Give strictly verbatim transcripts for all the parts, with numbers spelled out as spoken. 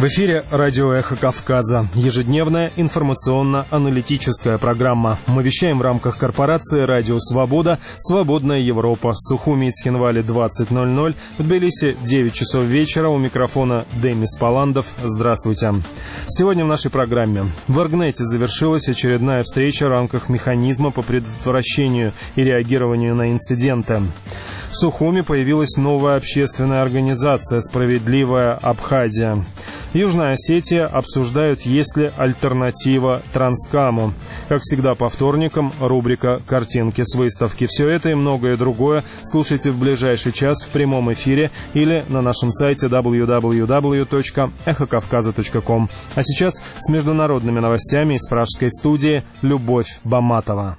В эфире радио «Эхо Кавказа». Ежедневная информационно-аналитическая программа. Мы вещаем в рамках корпорации «Радио Свобода», «Свободная Европа». Сухуми и Цхинвали двадцать ноль ноль. В Тбилиси девять часов вечера. У микрофона Демис Паландов. Здравствуйте. Сегодня в нашей программе. В Оргнете завершилась очередная встреча в рамках механизма по предотвращению и реагированию на инциденты. В Сухуми появилась новая общественная организация «Справедливая Абхазия». В Южной Осетии обсуждают, есть ли альтернатива Транскаму. Как всегда по вторникам, рубрика «Картинки с выставки». Все это и многое другое слушайте в ближайший час в прямом эфире или на нашем сайте дабл ю дабл ю дабл ю точка эхо кавказа точка ком. А сейчас с международными новостями из пражской студии Любовь Баматова.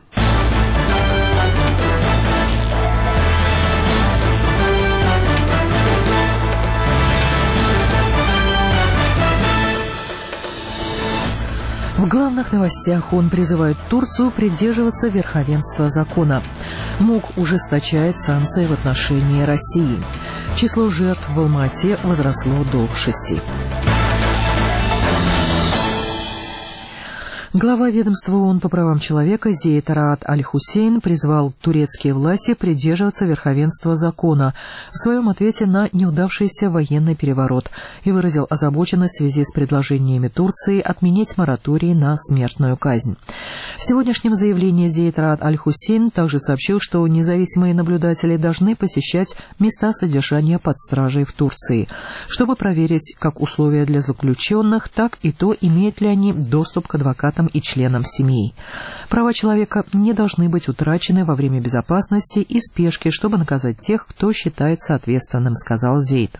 В главных новостях он призывает Турцию придерживаться верховенства закона. МОК ужесточает санкции в отношении России. Число жертв в Алма-Ате возросло до шести. Глава ведомства ООН по правам человека Зейд Раат Аль-Хусейн призвал турецкие власти придерживаться верховенства закона в своем ответе на неудавшийся военный переворот и выразил озабоченность в связи с предложениями Турции отменить мораторий на смертную казнь. В сегодняшнем заявлении Зейд Раат Аль-Хусейн также сообщил, что независимые наблюдатели должны посещать места содержания под стражей в Турции, чтобы проверить как условия для заключенных, так и то, имеют ли они доступ к адвокатам и членам семей. Права человека не должны быть утрачены во время безопасности и спешки, чтобы наказать тех, кто считается ответственным, сказал Зейд.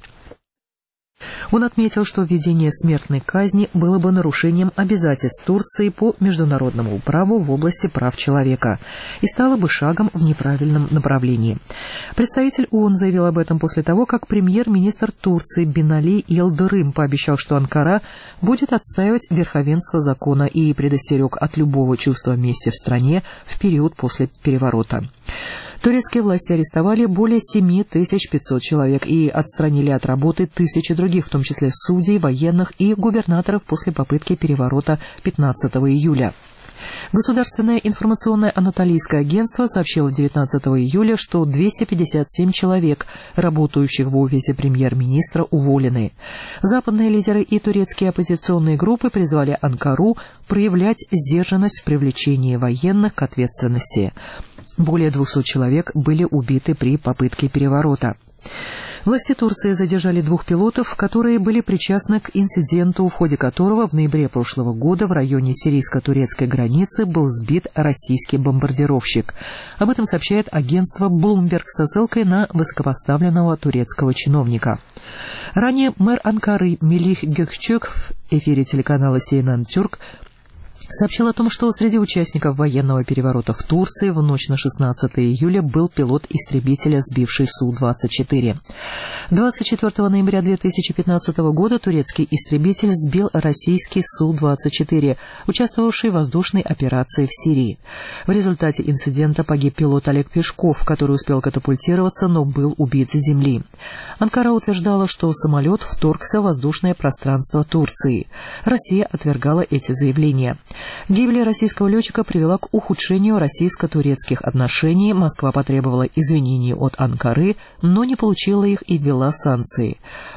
Он отметил, что введение смертной казни было бы нарушением обязательств Турции по международному праву в области прав человека и стало бы шагом в неправильном направлении. Представитель ООН заявил об этом после того, как премьер-министр Турции Бинали Йылдырым пообещал, что Анкара будет отстаивать верховенство закона и предостерег от любого чувства мести в стране в период после переворота. Турецкие власти арестовали более семь тысяч пятьсот человек и отстранили от работы тысячи других, в том числе судей, военных и губернаторов после попытки переворота пятнадцатого июля. Государственное информационное анатолийское агентство сообщило девятнадцатого июля, что двести пятьдесят семь человек, работающих в офисе премьер-министра, уволены. Западные лидеры и турецкие оппозиционные группы призвали Анкару проявлять сдержанность в привлечении военных к ответственности. Более двухсот человек были убиты при попытке переворота. Власти Турции задержали двух пилотов, которые были причастны к инциденту, в ходе которого в ноябре прошлого года в районе сирийско-турецкой границы был сбит российский бомбардировщик. Об этом сообщает агентство Bloomberg со ссылкой на высокопоставленного турецкого чиновника. Ранее мэр Анкары Мелих Гөкчек в эфире телеканала Си Эн Эн Тюрк сообщил о том, что среди участников военного переворота в Турции в ночь на шестнадцатое июля был пилот истребителя, сбивший Су двадцать четыре. двадцать четвёртого ноября две тысячи пятнадцатого года турецкий истребитель сбил российский Су двадцать четыре, участвовавший в воздушной операции в Сирии. В результате инцидента погиб пилот Олег Пешков, который успел катапультироваться, но был убит с земли. Анкара утверждала, что самолет вторгся в воздушное пространство Турции. Россия отвергала эти заявления. Гибель российского летчика привела к ухудшению российско-турецких отношений. Москва потребовала извинений от Анкары, но не получила их и ввела санкции.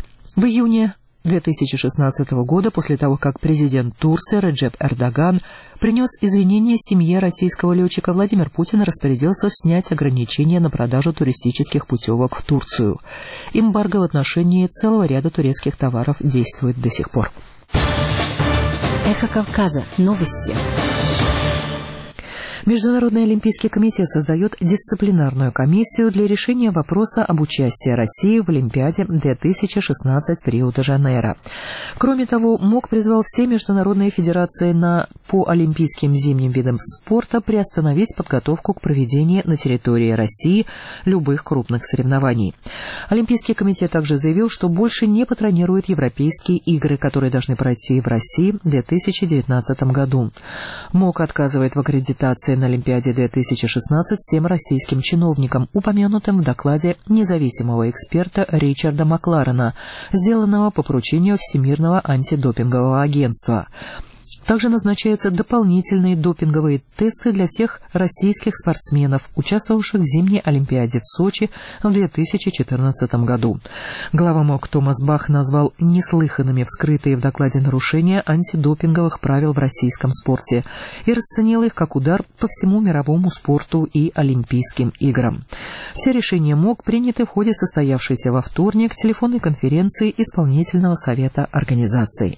В июне две тысячи шестнадцатого года, после того, как президент Турции Реджеп Эрдоган принес извинения семье российского летчика, Владимир Путин распорядился снять ограничения на продажу туристических путевок в Турцию. Эмбарго в отношении целого ряда турецких товаров действует до сих пор. Эхо Кавказа. Новости. Международный олимпийский комитет создает дисциплинарную комиссию для решения вопроса об участии России в Олимпиаде две тысячи шестнадцать в Рио-де-Жанейро. Кроме того, МОК призвал все международные федерации на, по олимпийским зимним видам спорта приостановить подготовку к проведению на территории России любых крупных соревнований. Олимпийский комитет также заявил, что больше не патронирует европейские игры, которые должны пройти в России в две тысячи девятнадцатом году. МОК отказывает в аккредитации работали на Олимпиаде две тысячи шестнадцать всем российским чиновникам, упомянутым в докладе независимого эксперта Ричарда Макларена, сделанного по поручению Всемирного антидопингового агентства. Также назначаются дополнительные допинговые тесты для всех российских спортсменов, участвовавших в зимней Олимпиаде в Сочи в две тысячи четырнадцатом году. Глава МОК Томас Бах назвал неслыханными вскрытые в докладе нарушения антидопинговых правил в российском спорте и расценил их как удар по всему мировому спорту и Олимпийским играм. Все решения МОК приняты в ходе состоявшейся во вторник телефонной конференции Исполнительного совета организации.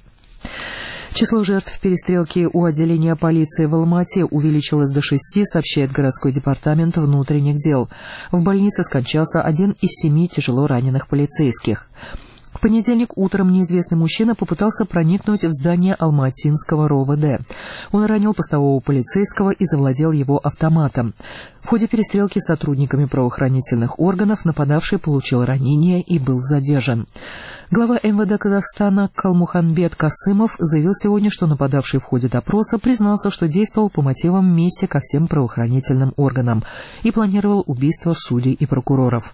Число жертв перестрелки у отделения полиции в Алма-Ате увеличилось до шести, сообщает городской департамент внутренних дел. В больнице скончался один из семи тяжело раненых полицейских. В понедельник утром неизвестный мужчина попытался проникнуть в здание Алма-Атинского РОВД. Он ранил постового полицейского и завладел его автоматом. В ходе перестрелки с сотрудниками правоохранительных органов нападавший получил ранение и был задержан. Глава эм вэ дэ Казахстана Калмуханбет Касымов заявил сегодня, что нападавший в ходе допроса признался, что действовал по мотивам мести ко всем правоохранительным органам и планировал убийство судей и прокуроров.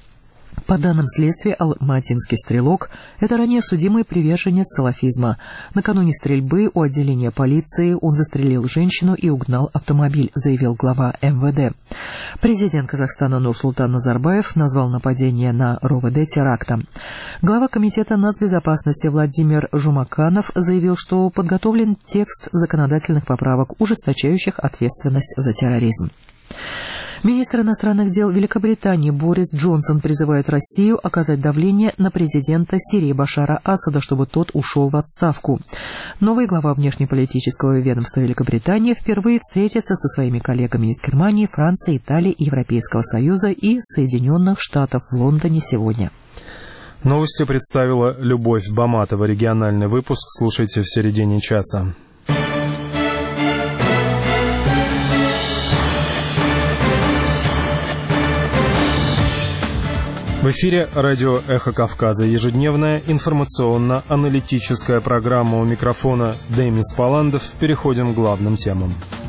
По данным следствия, алматинский стрелок – это ранее судимый приверженец салафизма. Накануне стрельбы у отделения полиции он застрелил женщину и угнал автомобиль, заявил глава эм вэ дэ. Президент Казахстана Нурсултан Назарбаев назвал нападение на РОВД терактом. Глава комитета нацбезопасности Владимир Жумаканов заявил, что подготовлен текст законодательных поправок, ужесточающих ответственность за терроризм. Министр иностранных дел Великобритании Борис Джонсон призывает Россию оказать давление на президента Сирии Башара Асада, чтобы тот ушел в отставку. Новый глава внешнеполитического ведомства Великобритании впервые встретится со своими коллегами из Германии, Франции, Италии, Европейского Союза и Соединенных Штатов в Лондоне сегодня. Новости представила Любовь Баматова. Региональный выпуск слушайте в середине часа. В эфире радио «Эхо Кавказа». Ежедневная информационно-аналитическая программа. У микрофона Демис Паландов. Переходим к главным темам.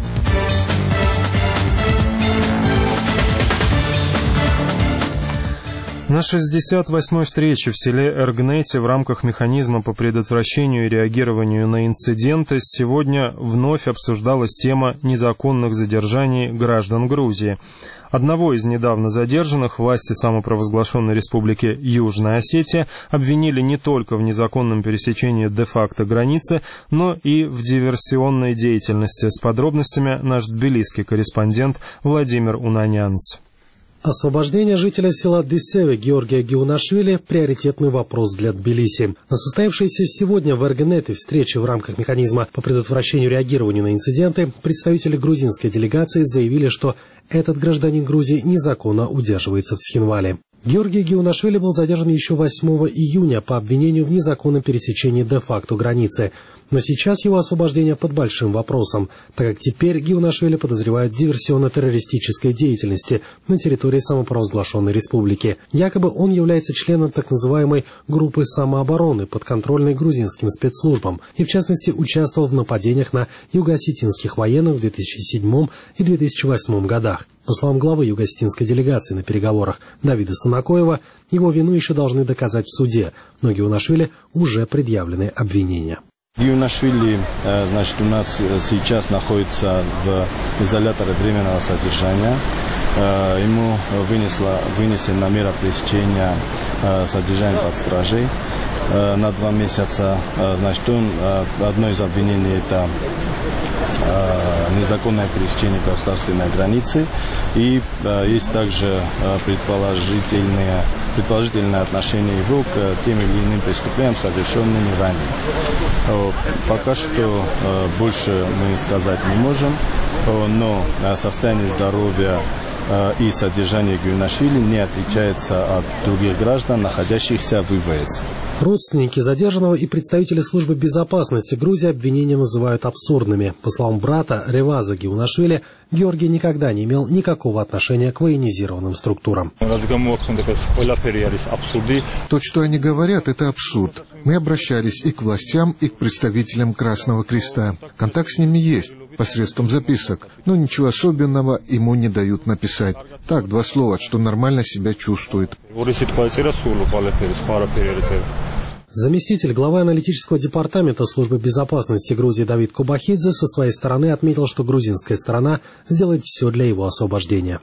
На шестьдесят восьмой встрече в селе Эргнете в рамках механизма по предотвращению и реагированию на инциденты сегодня вновь обсуждалась тема незаконных задержаний граждан Грузии. Одного из недавно задержанных власти самопровозглашенной республики Южная Осетия обвинили не только в незаконном пересечении де-факто границы, но и в диверсионной деятельности. С подробностями наш тбилисский корреспондент Владимир Унанянц. Освобождение жителя села Десеве Георгия Геунашвили – приоритетный вопрос для Тбилиси. На состоявшейся сегодня в Эргнете встрече в рамках механизма по предотвращению и реагированию на инциденты представители грузинской делегации заявили, что этот гражданин Грузии незаконно удерживается в Цхинвале. Георгий Геунашвили был задержан еще восьмого июня по обвинению в незаконном пересечении де-факто границы. Но сейчас его освобождение под большим вопросом, так как теперь Геунашвили подозревают в диверсионно-террористической деятельности на территории самопровозглашенной республики. Якобы он является членом так называемой группы самообороны, подконтрольной грузинским спецслужбам, и в частности участвовал в нападениях на юго-осетинских военных в две тысячи седьмом и две тысячи восьмом годах. По словам главы юго-осетинской делегации на переговорах Давида Санакоева, его вину еще должны доказать в суде, но Геунашвили уже предъявлены обвинения. Геунашвили, значит, у нас сейчас находится в изоляторе временного содержания. Ему вынесла, вынесена мера пресечения содержания под стражей на два месяца. Значит, он, одно из обвинений – это незаконное пересечение государственной границы, и есть также предположительные, предположительное отношение его к тем или иным преступлениям, совершенным ранее. Пока что больше мы сказать не можем, но состояние здоровья и содержание Геунашвили не отличается от других граждан, находящихся в ИВС. Родственники задержанного и представители службы безопасности Грузии обвинения называют абсурдными. По словам брата Реваза Геунашвили, Георгий никогда не имел никакого отношения к военизированным структурам. То, что они говорят, это абсурд. Мы обращались и к властям, и к представителям Красного Креста. Контакт с ними есть. посредством записок, но ничего особенного ему не дают написать. Так, два слова, что нормально себя чувствует. Заместитель главы аналитического департамента службы безопасности Грузии Давид Кубахидзе со своей стороны отметил, что грузинская сторона сделает все для его освобождения.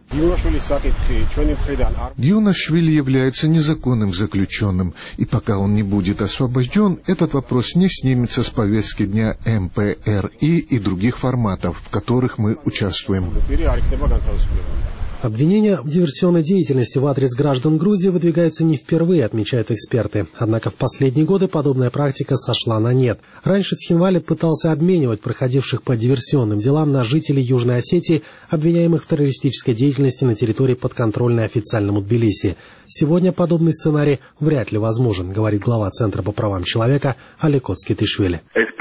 Гиунашвили является незаконным заключенным, и пока он не будет освобожден, этот вопрос не снимется с повестки дня эм пэ эр и и других форматов, в которых мы участвуем. Обвинения в диверсионной деятельности в адрес граждан Грузии выдвигаются не впервые, отмечают эксперты. Однако в последние годы подобная практика сошла на нет. Раньше Цхинвали пытался обменивать проходивших по диверсионным делам на жителей Южной Осетии, обвиняемых в террористической деятельности на территории, подконтрольной официальному Тбилиси. Сегодня подобный сценарий вряд ли возможен, говорит глава Центра по правам человека Алекот Скитишвили.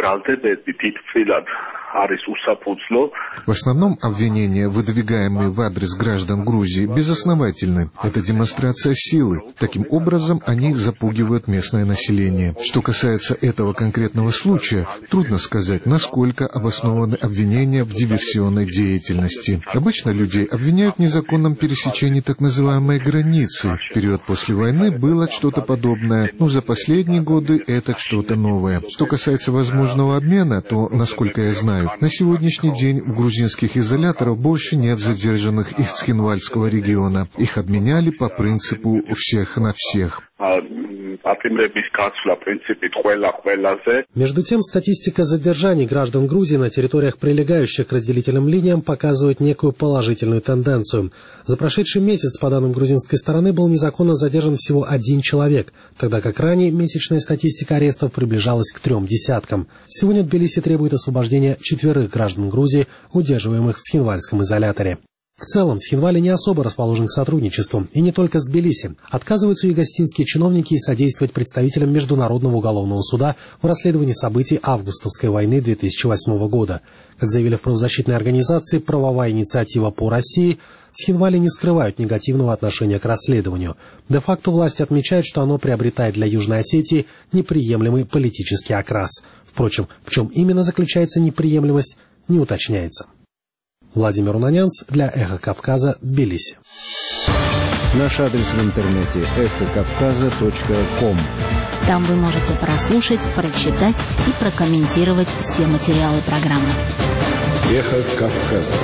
В основном обвинения, выдвигаемые в адрес граждан Грузии, безосновательны. Это демонстрация силы. Таким образом, они запугивают местное население. Что касается этого конкретного случая, трудно сказать, насколько обоснованы обвинения в диверсионной деятельности. Обычно людей обвиняют в незаконном пересечении так называемой границы. В период после войны было что-то подобное, но за последние годы это что-то новое. Что касается возможного обмена, то, насколько я знаю, на сегодняшний день в грузинских изоляторах больше нет задержанных из Цхинвальского региона. Их обменяли по принципу «всех на всех». Между тем, статистика задержаний граждан Грузии на территориях, прилегающих к разделительным линиям, показывает некую положительную тенденцию. За прошедший месяц, по данным грузинской стороны, был незаконно задержан всего один человек, тогда как ранее месячная статистика арестов приближалась к трем десяткам. Сегодня Тбилиси требует освобождения четверых граждан Грузии, удерживаемых в Цхинвальском изоляторе. В целом, Цхинвали не особо расположен к сотрудничеству, и не только с Тбилиси. Отказываются и гостинские чиновники и содействовать представителям Международного уголовного суда в расследовании событий августовской войны две тысячи восьмого года. Как заявили в правозащитной организации «Правовая инициатива по России», Цхинвали не скрывают негативного отношения к расследованию. Де-факто власти отмечают, что оно приобретает для Южной Осетии неприемлемый политический окрас. Впрочем, в чем именно заключается неприемлемость, не уточняется. Владимир Унанянц для «Эхо Кавказа», Тбилиси. Наш адрес в интернете эхо кавказа точка ком. Там вы можете прослушать, прочитать и прокомментировать все материалы программы. Эхо Кавказа.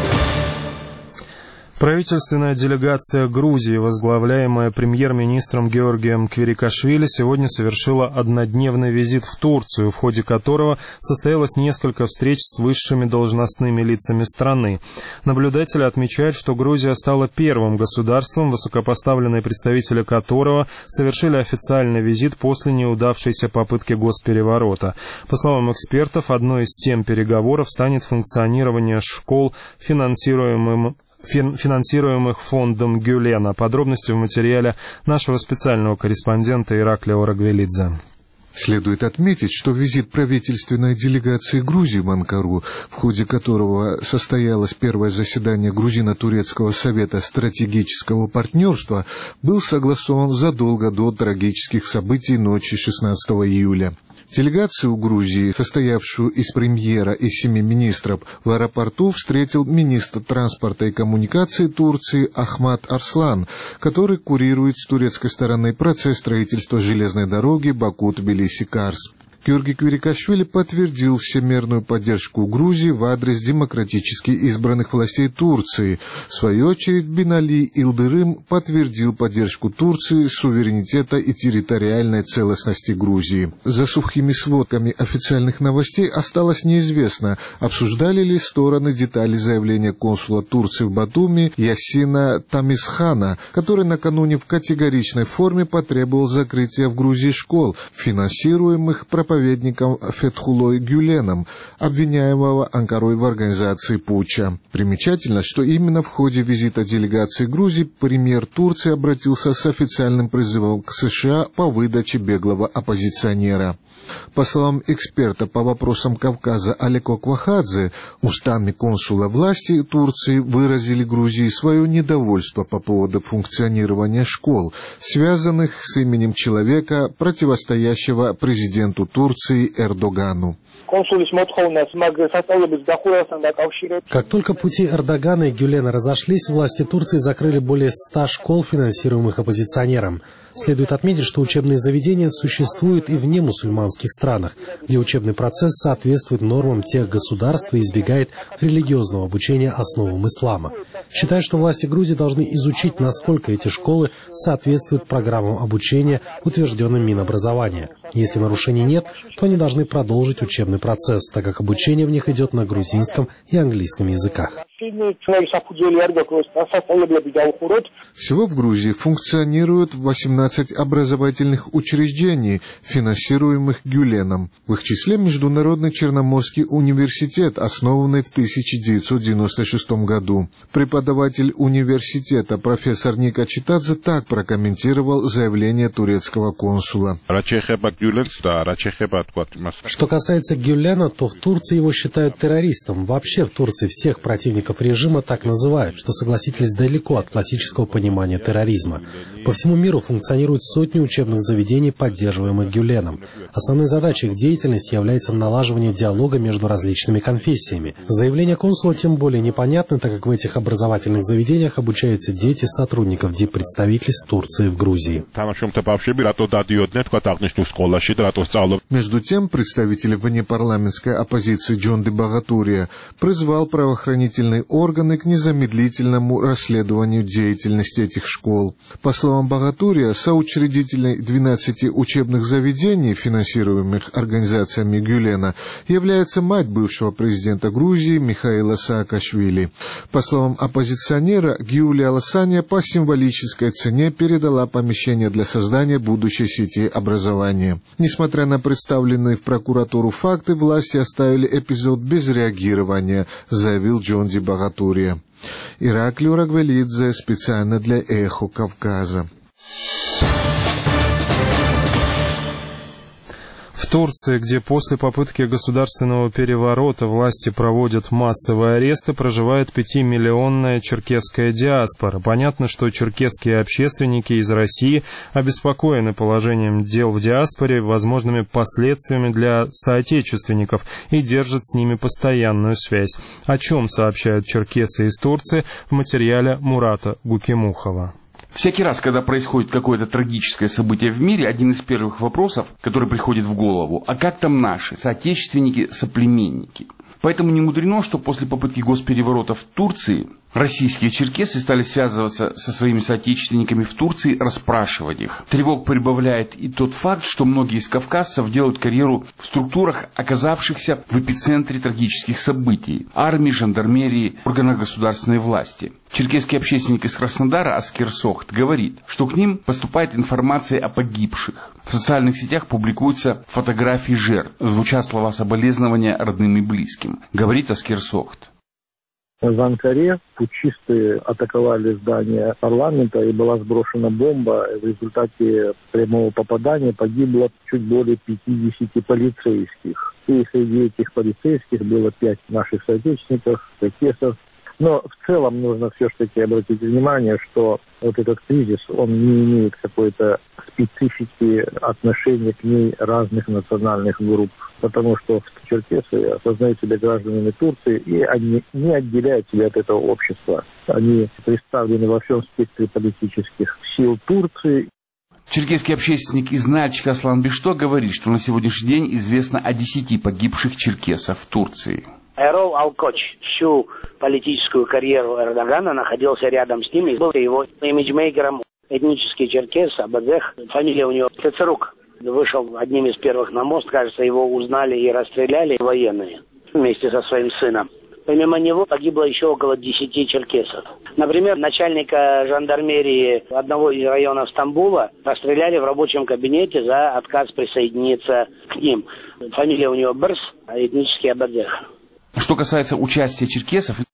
Правительственная делегация Грузии, возглавляемая премьер-министром Георгием Квирикашвили, сегодня совершила однодневный визит в Турцию, в ходе которого состоялось несколько встреч с высшими должностными лицами страны. Наблюдатели отмечают, что Грузия стала первым государством, высокопоставленные представители которого совершили официальный визит после неудавшейся попытки госпереворота. По словам экспертов, одной из тем переговоров станет функционирование школ, финансируемым финансируемых фондом Гюлена. Подробности в материале нашего специального корреспондента Ираклия Орагвелидзе. Следует отметить, что визит правительственной делегации Грузии в Анкару, в ходе которого состоялось первое заседание Грузино-Турецкого совета стратегического партнерства, был согласован задолго до трагических событий ночи шестнадцатого июля. Делегацию Грузии, состоявшую из премьера и семи министров, в аэропорту встретил министр транспорта и коммуникаций Турции Ахмат Арслан, который курирует с турецкой стороны процесс строительства железной дороги Баку-Тбилиси-Карс. Георгий Квирикашвили подтвердил всемерную поддержку Грузии в адрес демократически избранных властей Турции. В свою очередь, Бинали Илдырым подтвердил поддержку Турции, суверенитета и территориальной целостности Грузии. За сухими сводками официальных новостей осталось неизвестно, обсуждали ли стороны детали заявления консула Турции в Батуми Ясина Тамисхана, который накануне в категоричной форме потребовал закрытия в Грузии школ, финансируемых проповедником Фетхулой Гюленом, обвиняемого Анкарой в организации путча. Примечательно, что именно в ходе визита делегации Грузии премьер Турции обратился с официальным призывом к США по выдаче беглого оппозиционера. По словам эксперта по вопросам Кавказа Алеко Квахадзе, устами консула власти Турции выразили Грузии свое недовольство по поводу функционирования школ, связанных с именем человека, противостоящего президенту Турции Эрдогану. Как только пути Эрдогана и Гюлена разошлись, власти Турции закрыли более ста школ, финансируемых оппозиционером. Следует отметить, что учебные заведения существуют и в немусульманских странах, где учебный процесс соответствует нормам тех государств и избегает религиозного обучения основам ислама. Считаю, что власти Грузии должны изучить, насколько эти школы соответствуют программам обучения, утвержденным Минобразования. Если нарушений нет, то они должны продолжить учебный процесс, так как обучение в них идет на грузинском и английском языках. Всего в Грузии функционируют восемнадцать образовательных учреждений, финансируемых Гюленом. В их числе Международный Черноморский университет, основанный в тысяча девятьсот девяносто шестом году. Преподаватель университета профессор Ника Читадзе так прокомментировал заявление турецкого консула. Что касается Гюлена, то в Турции его считают террористом. Вообще в Турции всех противников режима так называют, что, согласитесь, далеко от классического понимания терроризма. По всему миру функционируют сотни учебных заведений, поддерживаемых Гюленом. Основной задачей их деятельности является налаживание диалога между различными конфессиями. Заявление консула тем более непонятно, так как в этих образовательных заведениях обучаются дети сотрудников диппредставительств Турции в Грузии. Между тем, представитель внепарламентской оппозиции Джонди Багатурия призвал правоохранительные органы к незамедлительному расследованию деятельности этих школ. По словам Багатурия, соучредителей двенадцати учебных заведений, финансируемых организациями Гюлена, является мать бывшего президента Грузии Михаила Саакашвили. По словам оппозиционера, Гиуля Аласания по символической цене передала помещение для создания будущей сети образования. Несмотря на представленные в прокуратуру факты, власти оставили эпизод без реагирования, заявил Джонди Багатурия. Ираклио Рагвелидзе специально для «Эхо Кавказа». В Турции, где после попытки государственного переворота власти проводят массовые аресты, проживает пятимиллионная черкесская диаспора. Понятно, что черкесские общественники из России обеспокоены положением дел в диаспоре, возможными последствиями для соотечественников и держат с ними постоянную связь. О чем сообщают черкесы из Турции в материале Мурата Гукимухова. Всякий раз, когда происходит какое-то трагическое событие в мире, один из первых вопросов, который приходит в голову, а как там наши соотечественники, соплеменники? Поэтому не мудрено, что после попытки госпереворота в Турции российские черкесы стали связываться со своими соотечественниками в Турции, расспрашивать их. Тревог прибавляет и тот факт, что многие из кавказцев делают карьеру в структурах, оказавшихся в эпицентре трагических событий: армии, жандармерии, органах государственной власти. Черкесский общественник из Краснодара Аскер Сохт говорит, что к ним поступает информация о погибших. В социальных сетях публикуются фотографии жертв, звучат слова соболезнования родным и близким, говорит Аскер Сохт. В Анкаре путчисты атаковали здание парламента и была сброшена бомба. В результате прямого попадания погибло чуть более пятидесяти полицейских. И среди этих полицейских было пять наших соотечественников, черкесов. Но в целом нужно все-таки обратить внимание, что вот этот кризис, он не имеет какой-то специфики отношения к ней разных национальных групп, потому что черкесы осознают себя гражданами Турции, и они не отделяют себя от этого общества. Они представлены во всем спектре политических сил Турции. Черкесский общественник из Нальчика Аслан Бишто говорит, что на сегодняшний день известно о десяти погибших черкесов в Турции. Эрол Алкоч всю политическую карьеру Эрдогана находился рядом с ним и был его имиджмейкером. Этнический черкес Абадех, фамилия у него Цецерук. Вышел одним из первых на мост, кажется, его узнали и расстреляли военные вместе со своим сыном. Помимо него погибло еще около десяти черкесов. Например, начальника жандармерии одного из районов Стамбула расстреляли в рабочем кабинете за отказ присоединиться к ним. Фамилия у него Берс, а этнический Абадех. Что касается участия черкесов,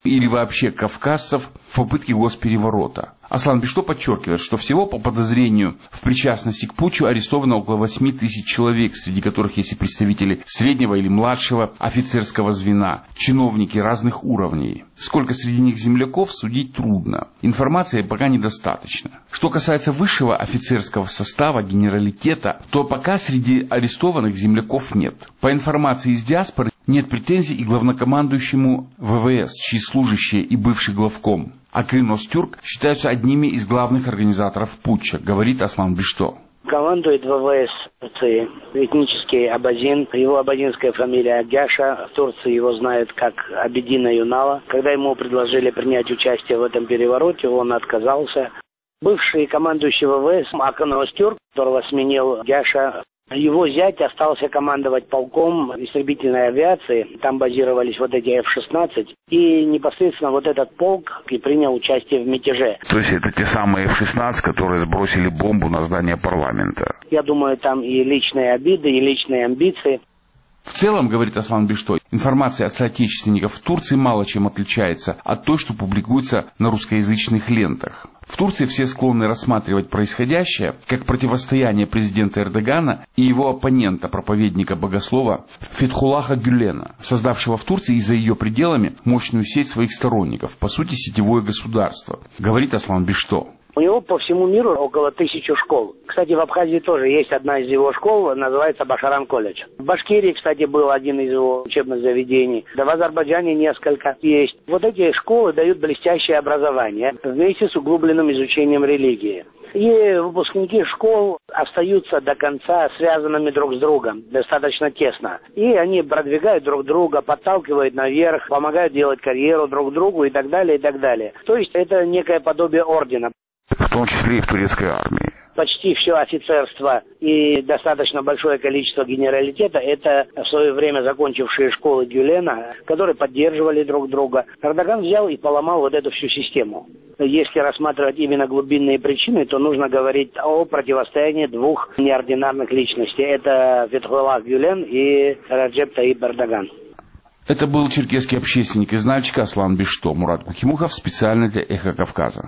или вообще кавказцев в попытке госпереворота. Аслан Бишто подчеркивает, что всего по подозрению в причастности к путчу арестовано около восьми тысяч человек, среди которых есть и представители среднего или младшего офицерского звена, чиновники разных уровней. Сколько среди них земляков, судить трудно. Информации пока недостаточно. Что касается высшего офицерского состава, генералитета, то пока среди арестованных земляков нет. По информации из диаспоры, нет претензий и главнокомандующему ВВС, чьи служащие и бывший главком Акын Остюрк считаются одними из главных организаторов путча, говорит Аслан Бишто. Командует ВВС Турции этнический абазин. Его абазинская фамилия Агяша. В Турции его знают как Абедина Юнала. Когда ему предложили принять участие в этом перевороте, он отказался. Бывший командующий ВВС Акын Остюрк, которого сменил Агяша, его зять остался командовать полком истребительной авиации. Там базировались вот эти эф шестнадцать. И непосредственно вот этот полк и принял участие в мятеже. То есть это те самые эф шестнадцать, которые сбросили бомбу на здание парламента? Я думаю, там и личные обиды, и личные амбиции. В целом, говорит Аслан Бишто, информация от соотечественников в Турции мало чем отличается от той, что публикуется на русскоязычных лентах. В Турции все склонны рассматривать происходящее как противостояние президента Эрдогана и его оппонента, проповедника-богослова Фетхуллаха Гюлена, создавшего в Турции и за ее пределами мощную сеть своих сторонников, по сути сетевое государство, говорит Аслан Бишто. У него по всему миру около тысячи школ. Кстати, в Абхазии тоже есть одна из его школ, называется Башаран колледж. В Башкирии, кстати, был один из его учебных заведений. Да в Азербайджане несколько есть. Вот эти школы дают блестящее образование вместе с углубленным изучением религии. И выпускники школ остаются до конца связанными друг с другом, достаточно тесно. И они продвигают друг друга, подталкивают наверх, помогают делать карьеру друг другу и так далее, и так далее. То есть это некое подобие ордена. В том числе и в турецкой армии. Почти все офицерство и достаточно большое количество генералитета – это в свое время закончившие школы Гюлена, которые поддерживали друг друга. Эрдоган взял и поломал вот эту всю систему. Если рассматривать именно глубинные причины, то нужно говорить о противостоянии двух неординарных личностей. Это Фетхуллах Гюлен и Раджеп Таyyip Эрдоган. Это был черкесский общественник из Нальчика Аслан Бишто. Мурат Кухимухов специально для «Эхо Кавказа».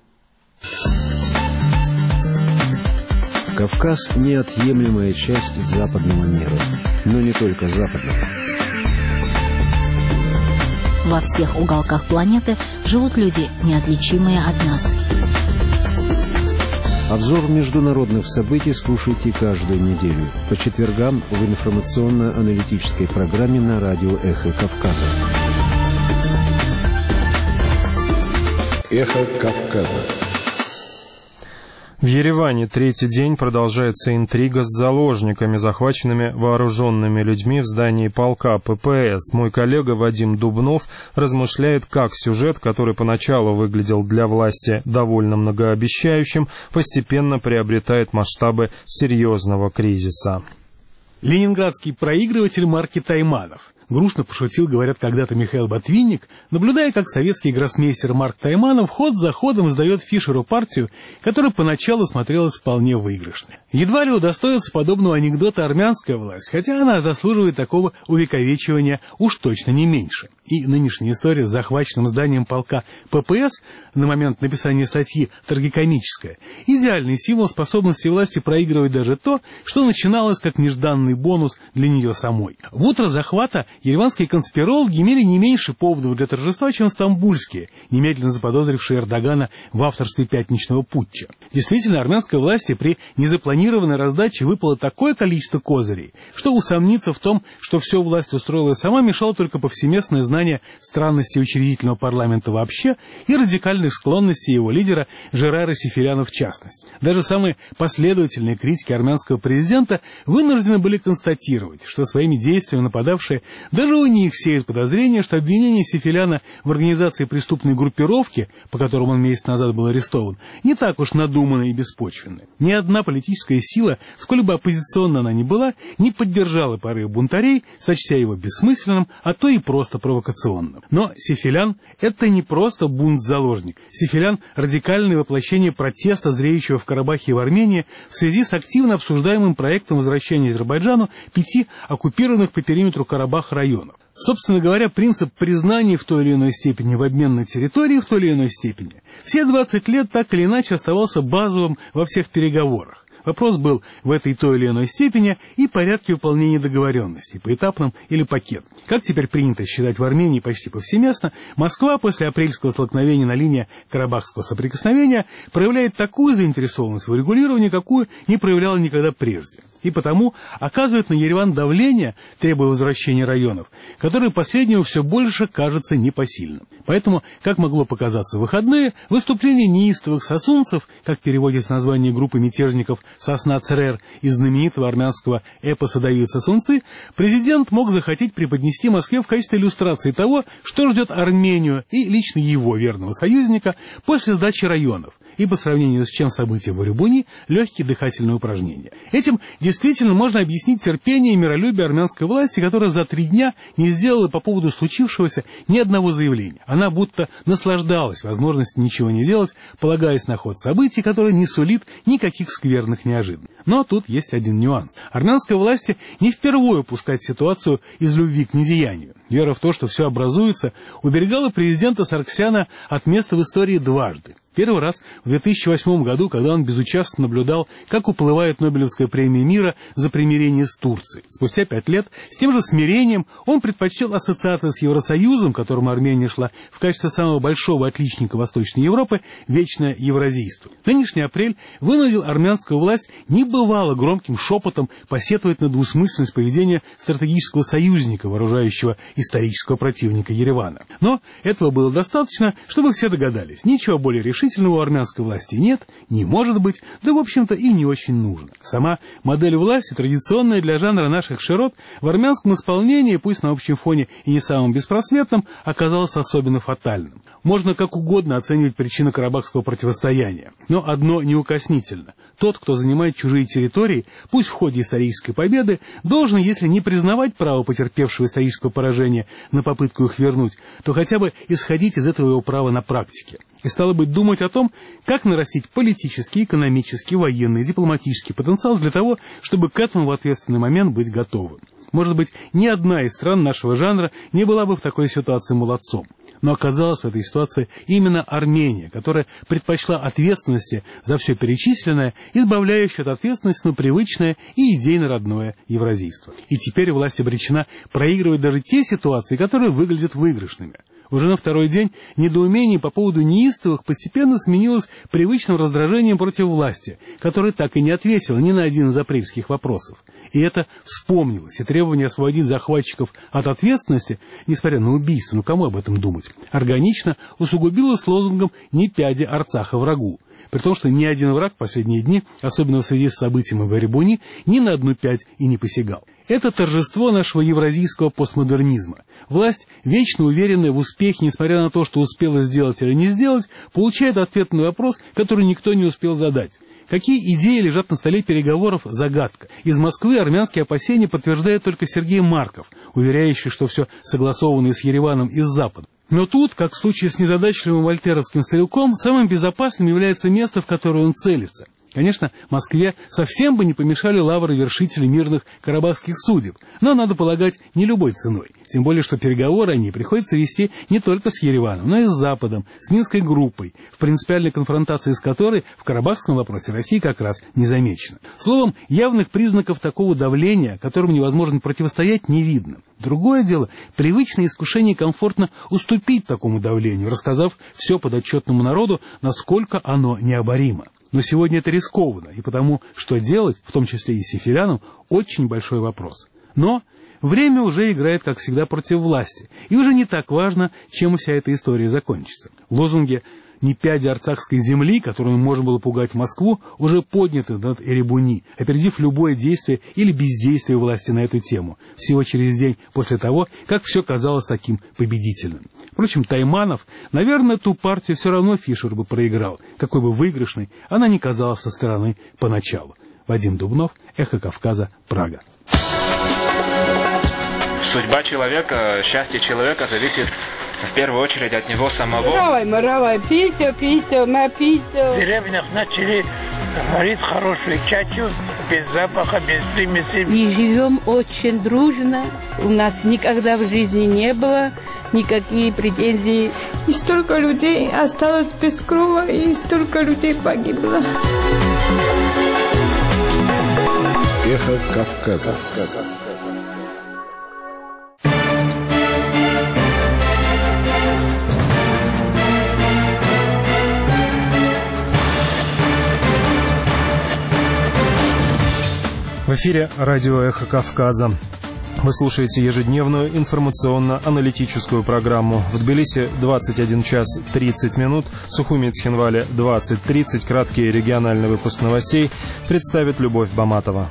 Кавказ – неотъемлемая часть западного мира, но не только западного. Во всех уголках планеты живут люди, неотличимые от нас. Обзор международных событий слушайте каждую неделю по четвергам в информационно-аналитической программе на радио «Эхо Кавказа». «Эхо Кавказа». В Ереване третий день продолжается интрига с заложниками, захваченными вооруженными людьми в здании полка ППС. Мой коллега Вадим Дубнов размышляет, как сюжет, который поначалу выглядел для власти довольно многообещающим, постепенно приобретает масштабы серьезного кризиса. Ленинградский проигрыватель марки Тайманов. Грустно пошутил, говорят, когда-то Михаил Ботвинник, наблюдая, как советский гроссмейстер Марк Тайманов ход за ходом сдает Фишеру партию, которая поначалу смотрелась вполне выигрышной. Едва ли удостоится подобного анекдота армянская власть, хотя она заслуживает такого увековечивания уж точно не меньше. И нынешняя история с захваченным зданием полка ППС на момент написания статьи трагикомическая. Идеальный символ способности власти проигрывать даже то, что начиналось как нежданный бонус для нее самой. В утро захвата ереванские конспирологи имели не меньше поводов для торжества, чем стамбульские, немедленно заподозрившие Эрдогана в авторстве пятничного путча. Действительно, армянской власти при незапланированной раздаче выпало такое количество козырей, что усомниться в том, что все власть устроила сама, мешало только повсеместное знание странности учредительного парламента вообще и радикальных склонностей его лидера Жерара Сефеляна в частности. Даже самые последовательные критики армянского президента вынуждены были констатировать, что своими действиями нападавшие даже у них сеют подозрение, что обвинение Сефеляна в организации преступной группировки, по которому он месяц назад был арестован, не так уж надуманно и беспочвенны. Ни одна политическая сила, сколь бы оппозиционна она ни была, не поддержала порыв бунтарей, сочтя его бессмысленным, а то и просто провокационным. Но Сефелян – это не просто бунт-заложник. Сефелян – радикальное воплощение протеста, зреющего в Карабахе и в Армении в связи с активно обсуждаемым проектом возвращения Азербайджану пяти оккупированных по периметру Карабаха районов. Собственно говоря, принцип признания в той или иной степени в обмен на территории в той или иной степени все двадцать лет так или иначе оставался базовым во всех переговорах. Вопрос был в этой той или иной степени и порядке выполнения договоренностей, поэтапном или пакет. Как теперь принято считать в Армении почти повсеместно, Москва после апрельского столкновения на линии Карабахского соприкосновения проявляет такую заинтересованность в урегулировании, какую не проявляла никогда прежде. И потому оказывает на Ереван давление, требуя возвращения районов, которое последнему все больше кажется непосильным. Поэтому, как могло показаться в выходные, выступление неистовых сосунцев, как переводится название группы мятежников «Сосна Церер» из знаменитого армянского эпоса Давид Сосунцы, президент мог захотеть преподнести Москве в качестве иллюстрации того, что ждет Армению и лично его верного союзника после сдачи районов. И по сравнению с чем события в Эребуни – легкие дыхательные упражнения. Этим действительно можно объяснить терпение и миролюбие армянской власти, которая за три дня не сделала по поводу случившегося ни одного заявления. Она будто наслаждалась возможностью ничего не делать, полагаясь на ход событий, который не сулит никаких скверных неожиданностей. Но тут есть один нюанс. Армянской власти не впервые упускать ситуацию из любви к недеянию. Вера в то, что все образуется, уберегала президента Сарксяна от места в истории дважды. Первый раз в две тысячи восьмом году, когда он безучастно наблюдал, как уплывает Нобелевская премия мира за примирение с Турцией. Спустя пять лет с тем же смирением он предпочел ассоциацию с Евросоюзом, которому Армения шла в качестве самого большого отличника Восточной Европы, вечное евразийство. Нынешний апрель вынудил армянскую власть небывало громким шепотом посетовать на двусмысленность поведения стратегического союзника, вооружающего исторического противника Еревана. Но этого было достаточно, чтобы все догадались. Ничего более решительного у армянской власти нет, не может быть, да, в общем-то, и не очень нужно. Сама модель власти, традиционная для жанра наших широт, в армянском исполнении, пусть на общем фоне и не самым беспросветным, оказалась особенно фатальным. Можно как угодно оценивать причины карабахского противостояния, но одно неукоснительно. Тот, кто занимает чужие территории, пусть в ходе исторической победы, должен, если не признавать право потерпевшего исторического поражения на попытку их вернуть, то хотя бы исходить из этого его права на практике. И стало быть, думать о том, как нарастить политический, экономический, военный, дипломатический потенциал для того, чтобы к этому в ответственный момент быть готовым. Может быть, ни одна из стран нашего жанра не была бы в такой ситуации молодцом. Но оказалась в этой ситуации именно Армения, которая предпочла ответственности за все перечисленное, избавляющее от ответственности на привычное и идейно-родное евразийство. И теперь власть обречена проигрывать даже те ситуации, которые выглядят выигрышными. Уже на второй день недоумение по поводу неистовых постепенно сменилось привычным раздражением против власти, которая так и не ответила ни на один из апрельских вопросов. И это вспомнилось, и требование освободить захватчиков от ответственности, несмотря на убийство, ну кому об этом думать, органично усугубилось лозунгом «ни пяди Арцаха врагу». При том, что ни один враг в последние дни, особенно в связи с событиями в Эребуни, ни на одну пять и не посягал. Это торжество нашего евразийского постмодернизма. Власть, вечно уверенная в успехе, несмотря на то, что успела сделать или не сделать, получает ответ на вопрос, который никто не успел задать. Какие идеи лежат на столе переговоров – загадка. Из Москвы армянские опасения подтверждает только Сергей Марков, уверяющий, что все согласовано и с Ереваном, и с Западом. Но тут, как в случае с незадачливым вольтеровским стрелком, самым безопасным является место, в которое он целится. Конечно, Москве совсем бы не помешали лавры вершителей мирных карабахских судеб, но, надо полагать, не любой ценой. Тем более, что переговоры они приходится вести не только с Ереваном, но и с Западом, с Минской группой, в принципиальной конфронтации с которой в карабахском вопросе России как раз не замечено. Словом, явных признаков такого давления, которому невозможно противостоять, не видно. Другое дело – привычное искушение комфортно уступить такому давлению, рассказав все подотчетному народу, насколько оно необоримо. Но сегодня это рискованно, и потому, что делать, в том числе и сифилянам, очень большой вопрос. Но время уже играет, как всегда, против власти, и уже не так важно, чем вся эта история закончится. Лозунги «ни пяди арцахской земли», которыми можно было пугать Москву, уже подняты над Эребуни, опередив любое действие или бездействие власти на эту тему, всего через день после того, как все казалось таким победительным. Впрочем, Тайманов, наверное, ту партию все равно Фишер бы проиграл, какой бы выигрышной она ни казалась со стороны поначалу. Вадим Дубнов, Эхо Кавказа, Прага. Судьба человека, счастье человека зависит в первую очередь от него самого. В деревнях начали Говорит хороший чачу, без запаха, без примесей. И живем очень дружно. У нас никогда в жизни не было никаких претензий. И столько людей осталось без крова, и столько людей погибло. Эхо Кавказа. В эфире радио «Эхо Кавказа». Вы слушаете ежедневную информационно-аналитическую программу. В Тбилиси двадцать один час тридцать минут, в Сухуми и Цхинвале двадцать тридцать. Краткий региональный выпуск новостей представит Любовь Баматова.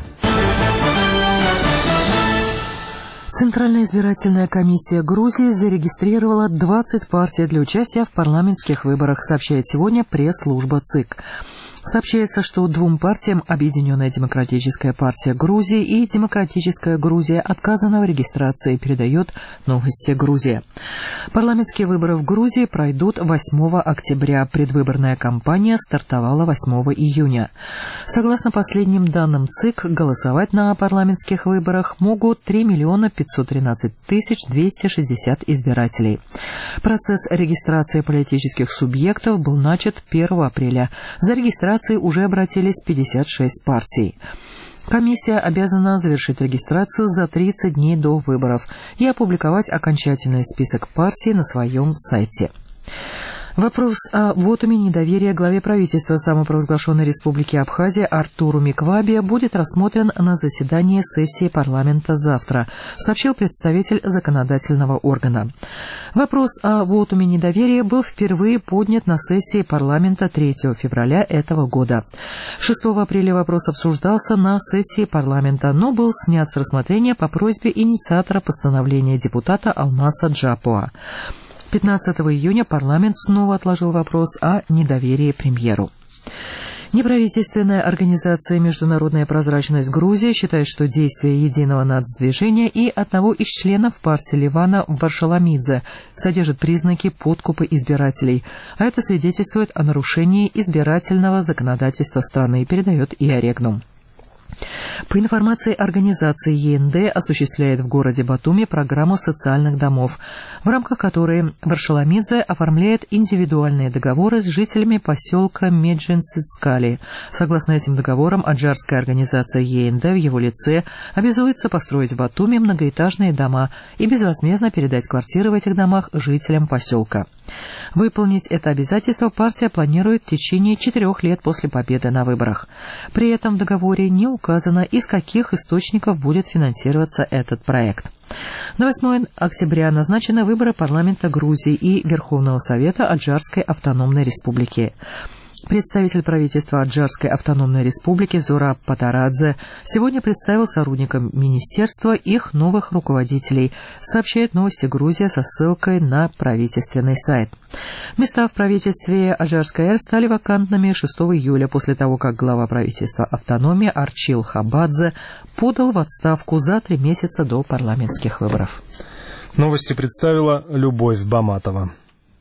Центральная избирательная комиссия Грузии зарегистрировала двадцать партий для участия в парламентских выборах, сообщает сегодня пресс-служба ЦИК. Сообщается, что двум партиям, Объединенная демократическая партия Грузии и Демократическая Грузия, отказано в регистрации, передает новости Грузия. Парламентские выборы в Грузии пройдут восьмого октября. Предвыборная кампания стартовала восьмого июня. Согласно последним данным ЦИК, голосовать на парламентских выборах могут три миллиона пятьсот тринадцать тысяч двести шестьдесят избирателей. Процесс регистрации политических субъектов был начат первого апреля. За регистрацией уже обратились пятьдесят шесть партий. Комиссия обязана завершить регистрацию за тридцать дней до выборов и опубликовать окончательный список партий на своем сайте. Вопрос о вотуме недоверия главе правительства самопровозглашенной Республики Абхазия Артуру Миквабе будет рассмотрен на заседании сессии парламента завтра, сообщил представитель законодательного органа. Вопрос о вотуме недоверия был впервые поднят на сессии парламента третьего февраля этого года. шестого апреля вопрос обсуждался на сессии парламента, но был снят с рассмотрения по просьбе инициатора постановления депутата Алмаса Джапуа. пятнадцатого июня парламент снова отложил вопрос о недоверии премьеру. Неправительственная организация «Международная прозрачность Грузии» считает, что действия единого нацдвижения и одного из членов партии Ливана Варшаламидзе содержат признаки подкупа избирателей, а это свидетельствует о нарушении избирательного законодательства страны, передает ИА-Регнум. По информации организации ЕНД, осуществляет в городе Батуми программу социальных домов, в рамках которой Варшаламидзе оформляет индивидуальные договоры с жителями поселка Меджинцицкали. Согласно этим договорам, аджарская организация ЕНД в его лице обязуется построить в Батуми многоэтажные дома и безвозмездно передать квартиры в этих домах жителям поселка. Выполнить это обязательство партия планирует в течение четырех лет после победы на выборах. При этом в договоре не указано, из каких источников будет финансироваться этот проект. На восьмое октября назначены выборы парламента Грузии и Верховного Совета Аджарской автономной республики. Представитель правительства Аджарской автономной республики Зора Патарадзе сегодня представил сотрудникам министерства их новых руководителей, сообщает новости Грузия со ссылкой на правительственный сайт. Места в правительстве Аджарской эр стали вакантными шестого июля после того, как глава правительства автономии Арчил Хабадзе подал в отставку за три месяца до парламентских выборов. Новости представила Любовь Баматова.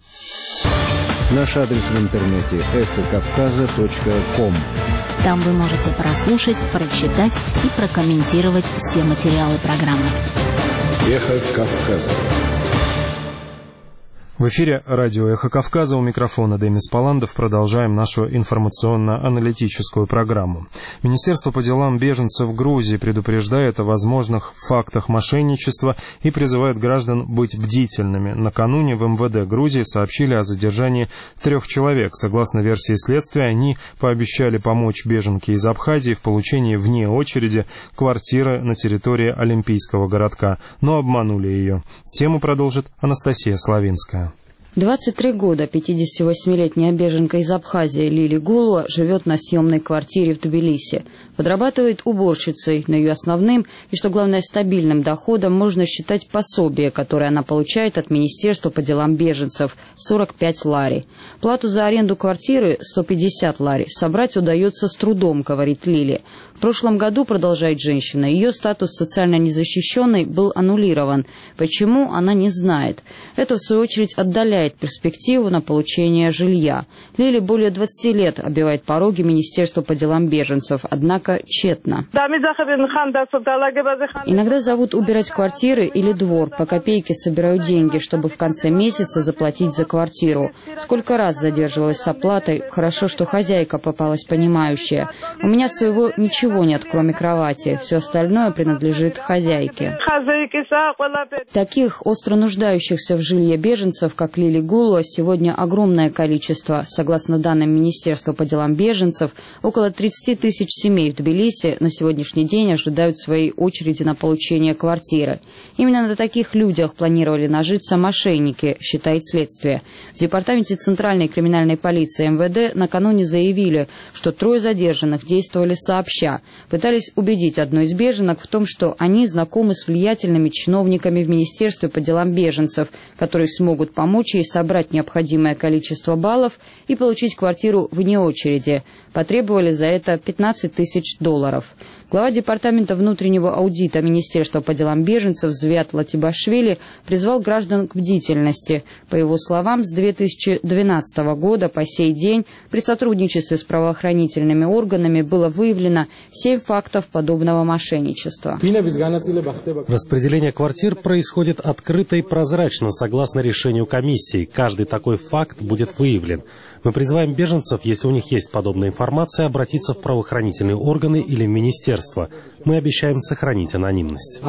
Наш адрес в интернете эхо кавказа точка ком. Там вы можете прослушать, прочитать и прокомментировать все материалы программы. Эхо Кавказа. В эфире радио «Эхо Кавказа», у микрофона Демис Паландов. Продолжаем нашу информационно-аналитическую программу. Министерство по делам беженцев Грузии предупреждает о возможных фактах мошенничества и призывает граждан быть бдительными. Накануне в эм вэ дэ Грузии сообщили о задержании трех человек. Согласно версии следствия, они пообещали помочь беженке из Абхазии в получении вне очереди квартиры на территории Олимпийского городка, но обманули ее. Тему продолжит Анастасия Славинская. двадцать три года пятидесятивосьмилетняя беженка из Абхазии Лили Гулуа живет на съемной квартире в Тбилиси. Подрабатывает уборщицей, но ее основным и, что главное, стабильным доходом можно считать пособие, которое она получает от Министерства по делам беженцев – сорок пять лари. Плату за аренду квартиры – сто пятьдесят лари. Собрать удается с трудом, говорит Лили. В прошлом году, продолжает женщина, ее статус социально незащищенной был аннулирован. Почему, она не знает. Это, в свою очередь, отдаляет оставляет перспективу на получение жилья. Лили более двадцати лет обивает пороги Министерства по делам беженцев, однако тщетно. Иногда зовут убирать квартиры или двор, по копейке собираю деньги, чтобы в конце месяца заплатить за квартиру. Сколько раз задерживалась с оплатой, хорошо, что хозяйка попалась понимающая. У меня своего ничего нет, кроме кровати, все остальное принадлежит хозяйке. Таких остро нуждающихся в жилье беженцев, как Лили Гулуа, сегодня огромное количество. Согласно данным Министерства по делам беженцев, около тридцати тысяч семей в Тбилиси на сегодняшний день ожидают своей очереди на получение квартиры. Именно на таких людях планировали нажиться мошенники, считает следствие. В департаменте Центральной криминальной полиции эм вэ дэ накануне заявили, что трое задержанных действовали сообща, пытались убедить одну из беженок в том, что они знакомы с влиятельными чиновниками в Министерстве по делам беженцев, которые смогут помочь ей собрать необходимое количество баллов и получить квартиру вне очереди. Потребовали за это пятнадцать тысяч долларов. Глава департамента внутреннего аудита Министерства по делам беженцев Звят Латибашвили призвал граждан к бдительности. По его словам, с две тысячи двенадцатого года по сей день при сотрудничестве с правоохранительными органами было выявлено семь фактов подобного мошенничества. Распределение квартир происходит открыто и прозрачно, согласно решению комиссии. Каждый такой факт будет выявлен. Мы призываем беженцев, если у них есть подобная информация, обратиться в правоохранительные органы или в министерство. Мы обещаем сохранить анонимность.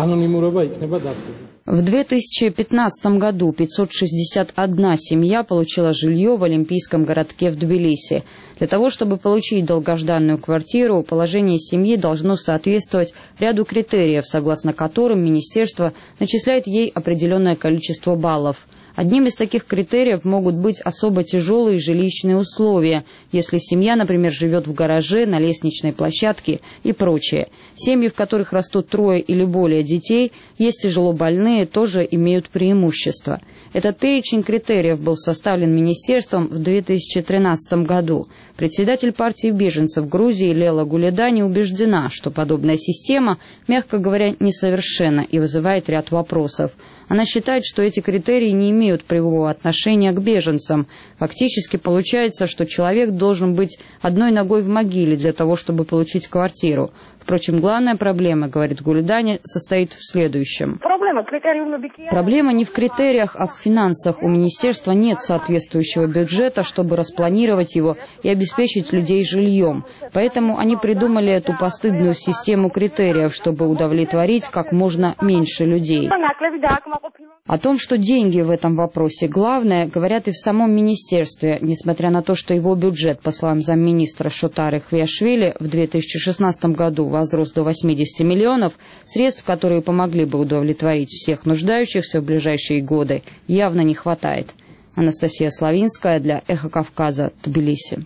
В две тысячи пятнадцатом году пятьсот шестьдесят одна семья получила жилье в Олимпийском городке в Тбилиси. Для того, чтобы получить долгожданную квартиру, положение семьи должно соответствовать ряду критериев, согласно которым министерство начисляет ей определенное количество баллов. Одним из таких критериев могут быть особо тяжелые жилищные условия, если семья, например, живет в гараже, на лестничной площадке и прочее. Семьи, в которых растут трое или более детей, есть тяжело больные, тоже имеют преимущество. Этот перечень критериев был составлен министерством в две тысячи тринадцатом году. Председатель партии беженцев Грузии Лела Гуледани убеждена, что подобная система, мягко говоря, несовершенна и вызывает ряд вопросов. Она считает, что эти критерии не имеют прямого отношения к беженцам. Фактически получается, что человек должен быть одной ногой в могиле для того, чтобы получить квартиру. Впрочем, главная проблема, говорит Гуледани, состоит в следующем. Проблема не в критериях, а в финансах. У министерства нет соответствующего бюджета, чтобы распланировать его и обеспечить людей жильем. Поэтому они придумали эту постыдную систему критериев, чтобы удовлетворить как можно меньше людей. О том, что деньги в этом вопросе главное, говорят и в самом министерстве, несмотря на то, что его бюджет, по словам замминистра Шотары Хвиашвили, в две тысячи шестнадцатом году возрос до восьмидесяти миллионов, средств, которые помогли бы удовлетворить всех нуждающихся в ближайшие годы, явно не хватает. Анастасия Славинская для «Эхо Кавказа», Тбилиси.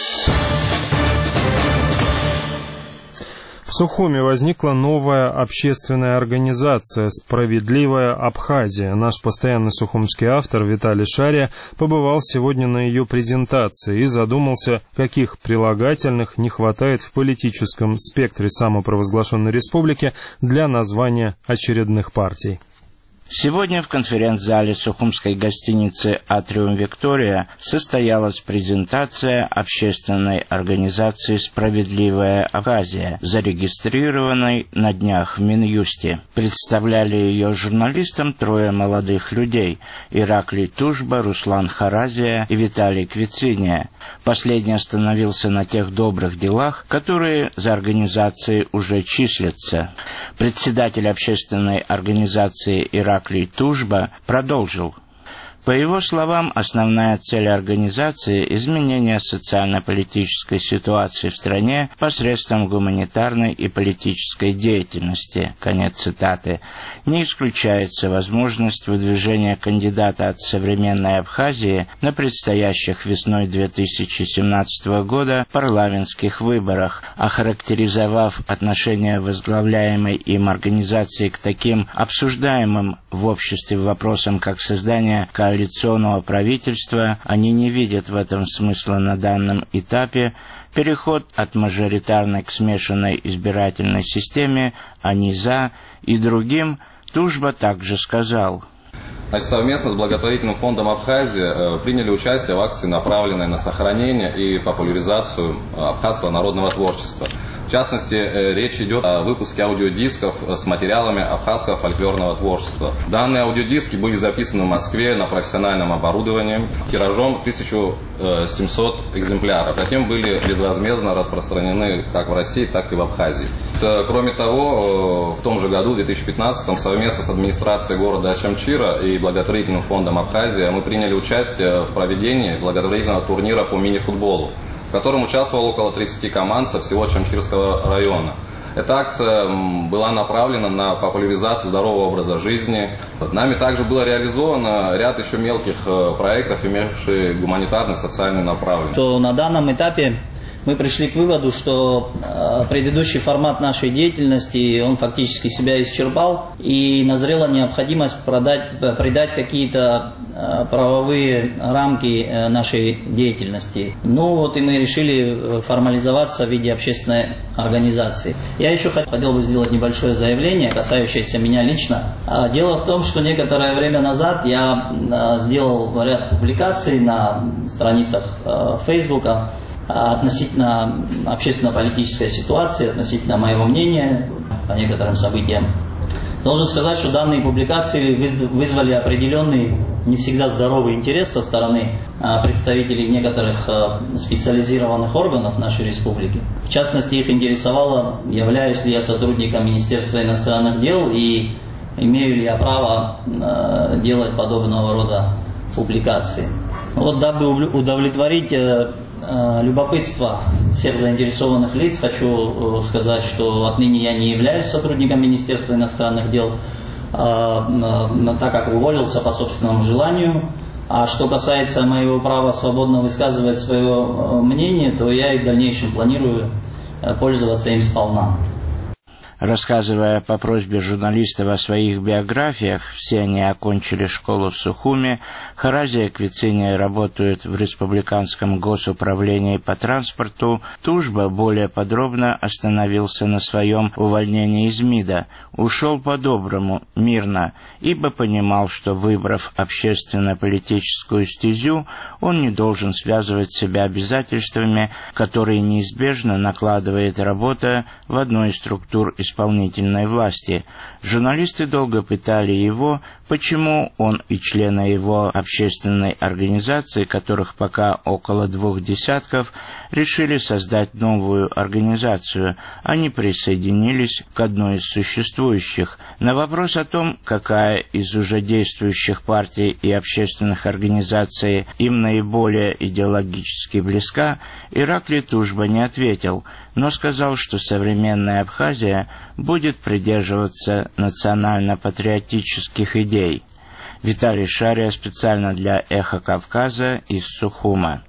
В Сухуми возникла новая общественная организация «Справедливая Абхазия». Наш постоянный сухумский автор Виталий Шария побывал сегодня на ее презентации и задумался, каких прилагательных не хватает в политическом спектре самопровозглашенной республики для названия очередных партий. Сегодня в конференц-зале Сухумской гостиницы «Атриум Виктория» состоялась презентация общественной организации «Справедливая Абхазия», зарегистрированной на днях в Минюсте. Представляли ее журналистам трое молодых людей – Ираклий Тужба, Руслан Харазия и Виталий Квициния. Последний остановился на тех добрых делах, которые за организацией уже числятся. Председатель общественной организации Ираклий Ираклий Тужба продолжил. По его словам, основная цель организации – изменение социально-политической ситуации в стране посредством гуманитарной и политической деятельности. Конец цитаты. Не исключается возможность выдвижения кандидата от современной Абхазии на предстоящих весной две тысячи семнадцатого года парламентских выборах, охарактеризовав отношение возглавляемой им организации к таким обсуждаемым в обществе вопросам, как создание коалиционного правительства, они не видят в этом смысла на данном этапе. Переход от мажоритарной к смешанной избирательной системе они за, и другим Тужба также сказал. Значит, совместно с благотворительным фондом Абхазии приняли участие в акции, направленной на сохранение и популяризацию абхазского народного творчества. В частности, речь идет о выпуске аудиодисков с материалами абхазского фольклорного творчества. Данные аудиодиски были записаны в Москве на профессиональном оборудовании тиражом тысяча семьсот экземпляров. Затем были безвозмездно распространены как в России, так и в Абхазии. Кроме того, в том же году, в две тысячи пятнадцатом, совместно с администрацией города Ачамчира и благотворительным фондом Абхазии мы приняли участие в проведении благотворительного турнира по мини-футболу, в котором участвовало около тридцати команд со всего Ачамчирского района. Эта акция была направлена на популяризацию здорового образа жизни. Нами также было реализовано ряд еще мелких проектов, имевших гуманитарный социальный направление. Что на данном этапе мы пришли к выводу, что э, предыдущий формат нашей деятельности, он фактически себя исчерпал, и назрела необходимость продать, придать какие-то э, правовые рамки э, нашей деятельности. Ну вот и мы решили формализоваться в виде общественной организации. Я еще хотел бы сделать небольшое заявление, касающееся меня лично. Дело в том, что некоторое время назад я э, сделал ряд публикаций на страницах э, Фейсбука относительно общественно-политической ситуации, относительно моего мнения по некоторым событиям. Должен сказать, что данные публикации вызвали определенный, не всегда здоровый интерес со стороны представителей некоторых специализированных органов нашей республики. В частности, их интересовало, являюсь ли я сотрудником Министерства иностранных дел и имею ли я право делать подобного рода публикации. Вот дабы удовлетворить любопытство всех заинтересованных лиц, хочу сказать, что отныне я не являюсь сотрудником Министерства иностранных дел, так как уволился по собственному желанию. А что касается моего права свободно высказывать свое мнение, то я и в дальнейшем планирую пользоваться им сполна. Рассказывая по просьбе журналистов о своих биографиях, все они окончили школу в Сухуме, Харази и Квициния работают в Республиканском госуправлении по транспорту, Тужба более подробно остановился на своем увольнении из МИДа, ушел по-доброму, мирно, ибо понимал, что, выбрав общественно-политическую стезю, он не должен связывать себя обязательствами, которые неизбежно накладывает работа в одной из структур исполнительной власти. Журналисты долго пытали его, почему он и члены его общественной организации, которых пока около двух десятков, решили создать новую организацию. Они присоединились к одной из существующих. На вопрос о том, какая из уже действующих партий и общественных организаций им наиболее идеологически близка, Ираклий Тужба не ответил, но сказал, что современная Абхазия будет придерживаться национально-патриотических идей. Виталий Шария специально для «Эхо Кавказа» из Сухума.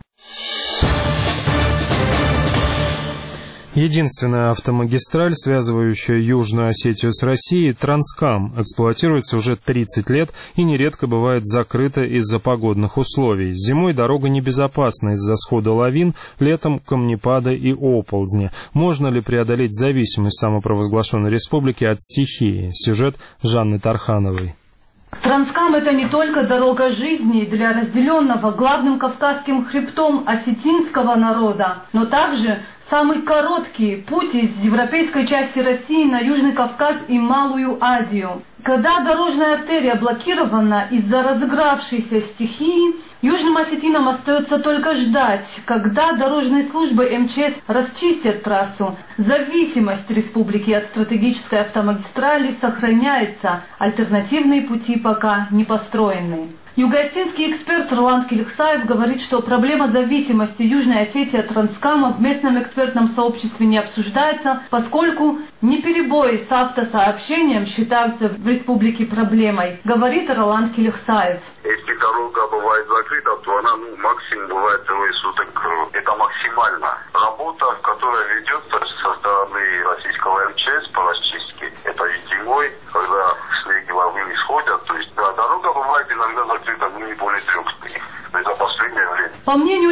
Единственная автомагистраль, связывающая Южную Осетию с Россией, Транскам, эксплуатируется уже тридцать лет и нередко бывает закрыта из-за погодных условий. Зимой дорога небезопасна из-за схода лавин, летом камнепада и оползни. Можно ли преодолеть зависимость самопровозглашенной республики от стихии? Сюжет Жанны Тархановой. Транскам – это не только дорога жизни для разделенного главным Кавказским хребтом осетинского народа, но также самый короткий путь из европейской части России на Южный Кавказ и Малую Азию. Когда дорожная артерия блокирована из-за разыгравшейся стихии, южным осетинам остается только ждать, когда дорожные службы эм че эс расчистят трассу. Зависимость республики от стратегической автомагистрали сохраняется, альтернативные пути пока не построены. Юго-осетинский эксперт Роланд Келихсаев говорит, что проблема зависимости Южной Осетии от Транскама в местном экспертном сообществе не обсуждается, поскольку неперебои с автосообщением считаются в республике проблемой, говорит Роланд Келихсаев. Если дорога бывает закрыта, то она ну, максимум бывает трое суток. Это максимально. Работа, которая ведется со стороны российского эм че эс по расчистке, это и зимой, когда снеги лавины сходят, то есть да, дорога бывает иногда закрыта, ну не более трех дней. За последнее время. По мнению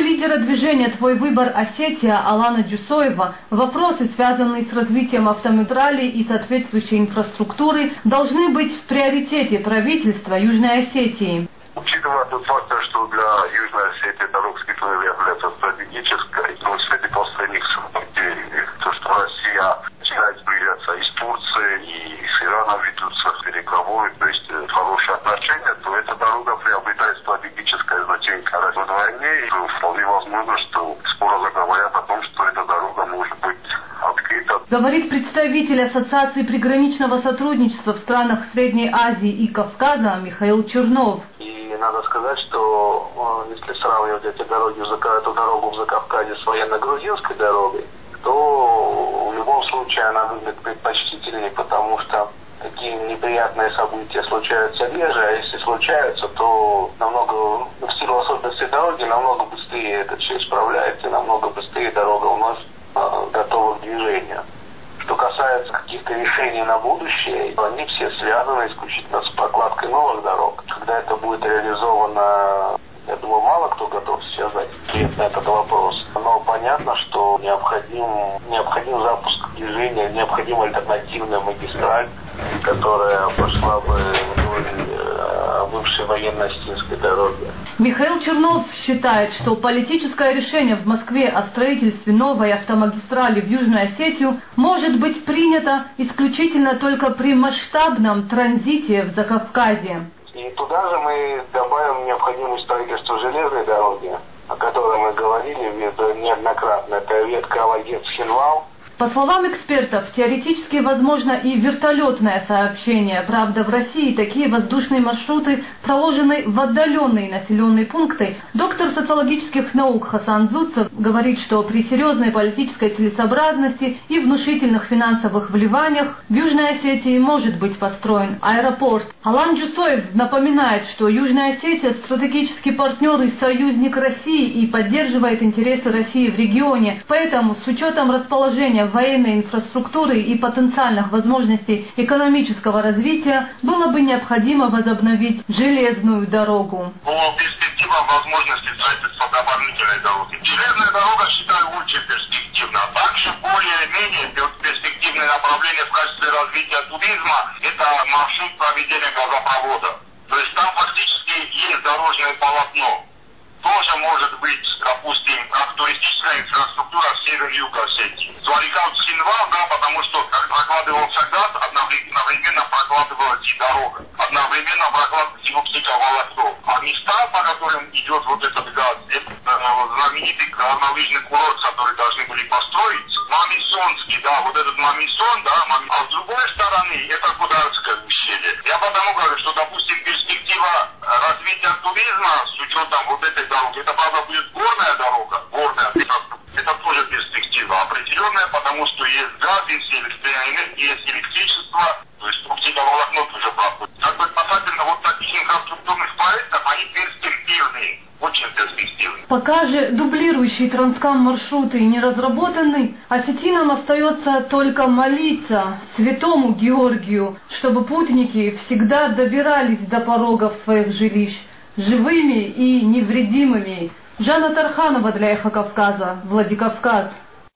лидера движения «Твой выбор Осетия» Алана Джусоева, вопросы, связанные с развитием автомагистралей и соответствующей инфраструктуры, должны быть в приоритете правительства Южной Осетии. Учитывая тот фактор, что для Южной Осетии дорога является стратегической, то в свете последних событий, то, что Россия начинает сближаться и с Турцией, и с Ираном ведутся переговоры, то есть хорошие отношения, то эта дорога приобретает стратегическое значение в войне, и вполне возможно, что скоро заговорят о том, что эта дорога может быть открыта. Говорит представитель Ассоциации приграничного сотрудничества в странах Средней Азии и Кавказа Михаил Чернов. И надо сказать, что если сравнивать эти дороги, эту дорогу в Закавказье с военно-грузинской дорогой, то в любом случае она выглядит предпочтительнее, потому что такие неприятные события случаются реже, а если случаются, то намного, в силу особенностей дороги, намного быстрее это все исправляется, и намного быстрее дорога у нас э, готова к движению. Что касается каких-то решений на будущее, они все связаны исключительно с прокладкой новых дорог. Когда это будет реализовано, я думаю, мало кто готов сейчас дать ответ на этот вопрос. Но понятно, что необходим, необходим запуск движения, необходима альтернативная магистраль, которая пошла бы вдоль бывшей военно-осетинской дороги. Михаил Чернов считает, что политическое решение в Москве о строительстве новой автомагистрали в Южную Осетию может быть принято исключительно только при масштабном транзите в Закавказье. И туда же мы добавим необходимость строительства железной дороги, о которой мы говорили неоднократно. Это ветка Алагет-Схинвал. По словам экспертов, теоретически возможно и вертолетное сообщение. Правда, в России такие воздушные маршруты проложены в отдаленные населенные пункты. Доктор социологических наук Хасан Зуцев говорит, что при серьезной политической целесообразности и внушительных финансовых вливаниях в Южной Осетии может быть построен аэропорт. Алан Джусоев напоминает, что Южная Осетия – стратегический партнер и союзник России и поддерживает интересы России в регионе. Поэтому с учетом расположения военной инфраструктуры и потенциальных возможностей экономического развития было бы необходимо возобновить железную дорогу. По перспективам возможности строительства дополнительной дороги. Железная дорога, считаю, очень перспективна. Также более-менее перспективное направление в качестве развития туризма – это маршрут проведения газопровода. То есть там фактически есть дорожное полотно. Тоже может быть, допустим, как туристическая инфраструктура в север-юг Осетии. Зуарикал-Схинвал, да, потому что как прокладывался газ, одновременно прокладывалась и дорога. Одновременно прокладывалась и волокно. А места, по которым идет вот этот газ, это знаменитый горнолыжный курорт, который должны были построить. Мамисонский, да, вот этот Мамисон, да, Мами... а с другой стороны, это Кударское ущелье. Я потому говорю, что, допустим, перспектива развития туризма с учетом вот этой дороги, это, правда, будет горная дорога, горная, это тоже перспектива определенная, потому что есть газ, есть электроэнергия, есть электричество, то есть оптиковолокно тоже проходит. Как бы касательно вот таких инфраструктурных проектов, они перспективные. Очень перспективный. Пока же дублирующие транскам маршруты не разработаны, осетинам остается только молиться святому Георгию, чтобы путники всегда добирались до порогов своих жилищ, живыми и невредимыми. Жанна Тарханова для Эхо Кавказа, Владикавказ.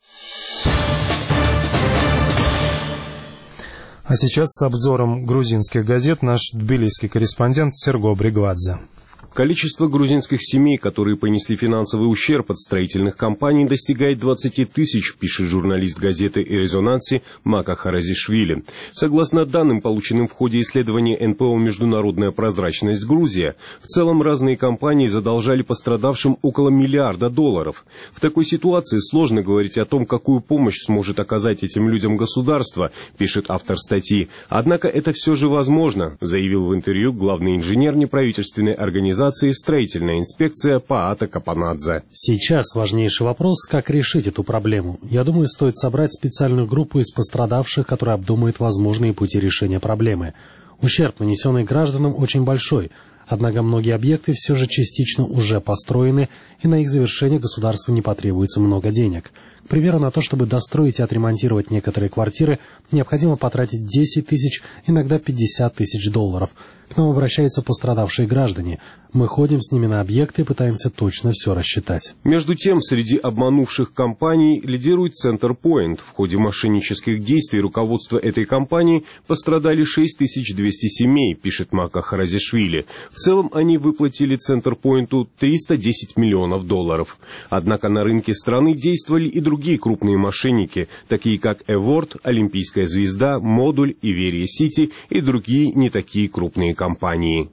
А сейчас с обзором грузинских газет наш тбилисский корреспондент Серго Бригвадзе. Количество грузинских семей, которые понесли финансовый ущерб от строительных компаний, достигает двадцати тысяч, пишет журналист газеты «Резонанси» Мака Харазишвили. Согласно данным, полученным в ходе исследования эн пэ о «Международная прозрачность Грузия», в целом разные компании задолжали пострадавшим около миллиарда долларов. В такой ситуации сложно говорить о том, какую помощь сможет оказать этим людям государство, пишет автор статьи. Однако это все же возможно, заявил в интервью главный инженер неправительственной организации «Строительная инспекция» Паата Капанадзе. Сейчас важнейший вопрос, как решить эту проблему. Я думаю, стоит собрать специальную группу из пострадавших, которая обдумает возможные пути решения проблемы. Ущерб, нанесенный гражданам, очень большой. Однако многие объекты все же частично уже построены, и на их завершение государству не потребуется много денег. К примеру, на то, чтобы достроить и отремонтировать некоторые квартиры, необходимо потратить десять тысяч, иногда пятьдесят тысяч долларов. К нам обращаются пострадавшие граждане. Мы ходим с ними на объекты и пытаемся точно все рассчитать. Между тем, среди обманувших компаний лидирует Centerpoint. В ходе мошеннических действий руководства этой компании пострадали шесть тысяч двести семей, пишет Мака Харазишвили. В целом они выплатили Centerpoint триста десять миллионов долларов. Однако на рынке страны действовали и другие крупные мошенники, такие как Эворд, Олимпийская звезда, Модуль, Иверия Сити и другие не такие крупные компании.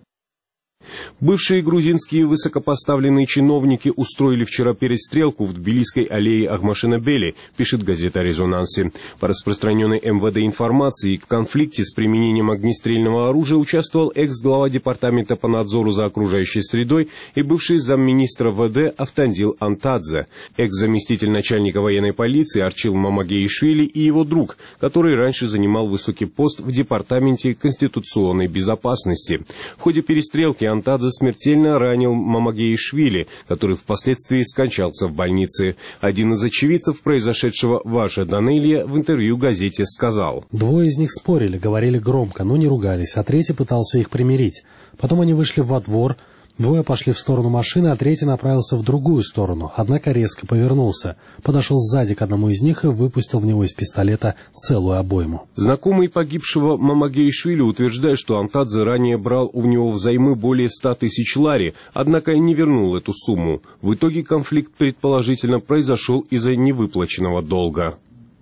Бывшие грузинские высокопоставленные чиновники устроили вчера перестрелку в Тбилисской аллее Ахмашина-Бели, пишет газета «Резонанси». По распространенной эм вэ дэ информации, в конфликте с применением огнестрельного оружия участвовал экс-глава департамента по надзору за окружающей средой и бывший замминистра вэ дэ Автандил Антадзе, экс-заместитель начальника военной полиции Арчил Мамагеишвили и его друг, который раньше занимал высокий пост в департаменте конституционной безопасности. В ходе перестрелки Антадзе смертельно ранил Мамагеишвили, который впоследствии скончался в больнице. Один из очевидцев произошедшего, Ваша Данелия, в интервью газете сказал: «Двое из них спорили, говорили громко, но не ругались, а третий пытался их примирить. Потом они вышли во двор, двое пошли в сторону машины, а третий направился в другую сторону, однако резко повернулся. Подошел сзади к одному из них и выпустил в него из пистолета целую обойму». Знакомый погибшего Мамагеишвили утверждает, что Антадзе ранее брал у него взаймы более ста тысяч лари, однако не вернул эту сумму. В итоге конфликт, предположительно, произошел из-за невыплаченного долга.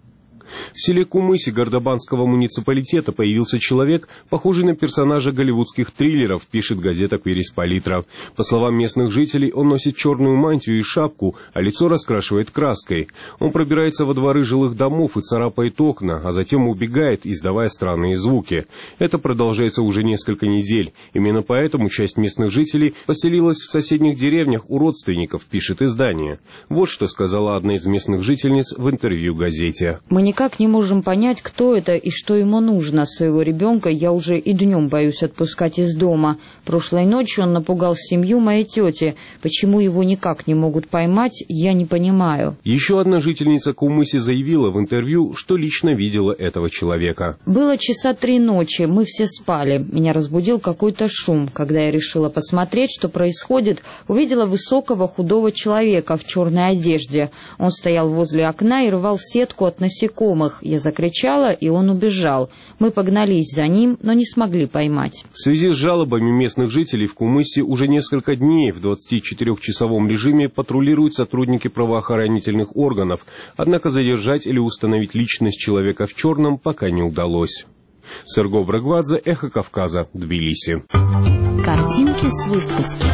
В селе Кумыси Гордобанского муниципалитета появился человек, похожий на персонажа голливудских триллеров, пишет газета «Квирис-Палитра». По словам местных жителей, он носит черную мантию и шапку, а лицо раскрашивает краской. Он пробирается во дворы жилых домов и царапает окна, а затем убегает, издавая странные звуки. Это продолжается уже несколько недель. Именно поэтому часть местных жителей поселилась в соседних деревнях у родственников, пишет издание. Вот что сказала одна из местных жительниц в интервью газете. Мы никак не можем понять, кто это и что ему нужно. Своего ребенка я уже и днем боюсь отпускать из дома. Прошлой ночью он напугал семью моей тети. Почему его никак не могут поймать, я не понимаю. Еще одна жительница Кумыси заявила в интервью, что лично видела этого человека. Было часа три ночи, мы все спали. Меня разбудил какой-то шум. Когда я решила посмотреть, что происходит, увидела высокого худого человека в черной одежде. Он стоял возле окна и рвал сетку от насекомых. Я закричала, и он убежал. Мы погнались за ним, но не смогли поймать. В связи с жалобами местных жителей в Кумыси уже несколько дней в двадцатичетырёхчасовом режиме патрулируют сотрудники правоохранительных органов. Однако задержать или установить личность человека в черном пока не удалось. Серго Брагвадзе, Эхо Кавказа, Тбилиси. Картинки с выставки.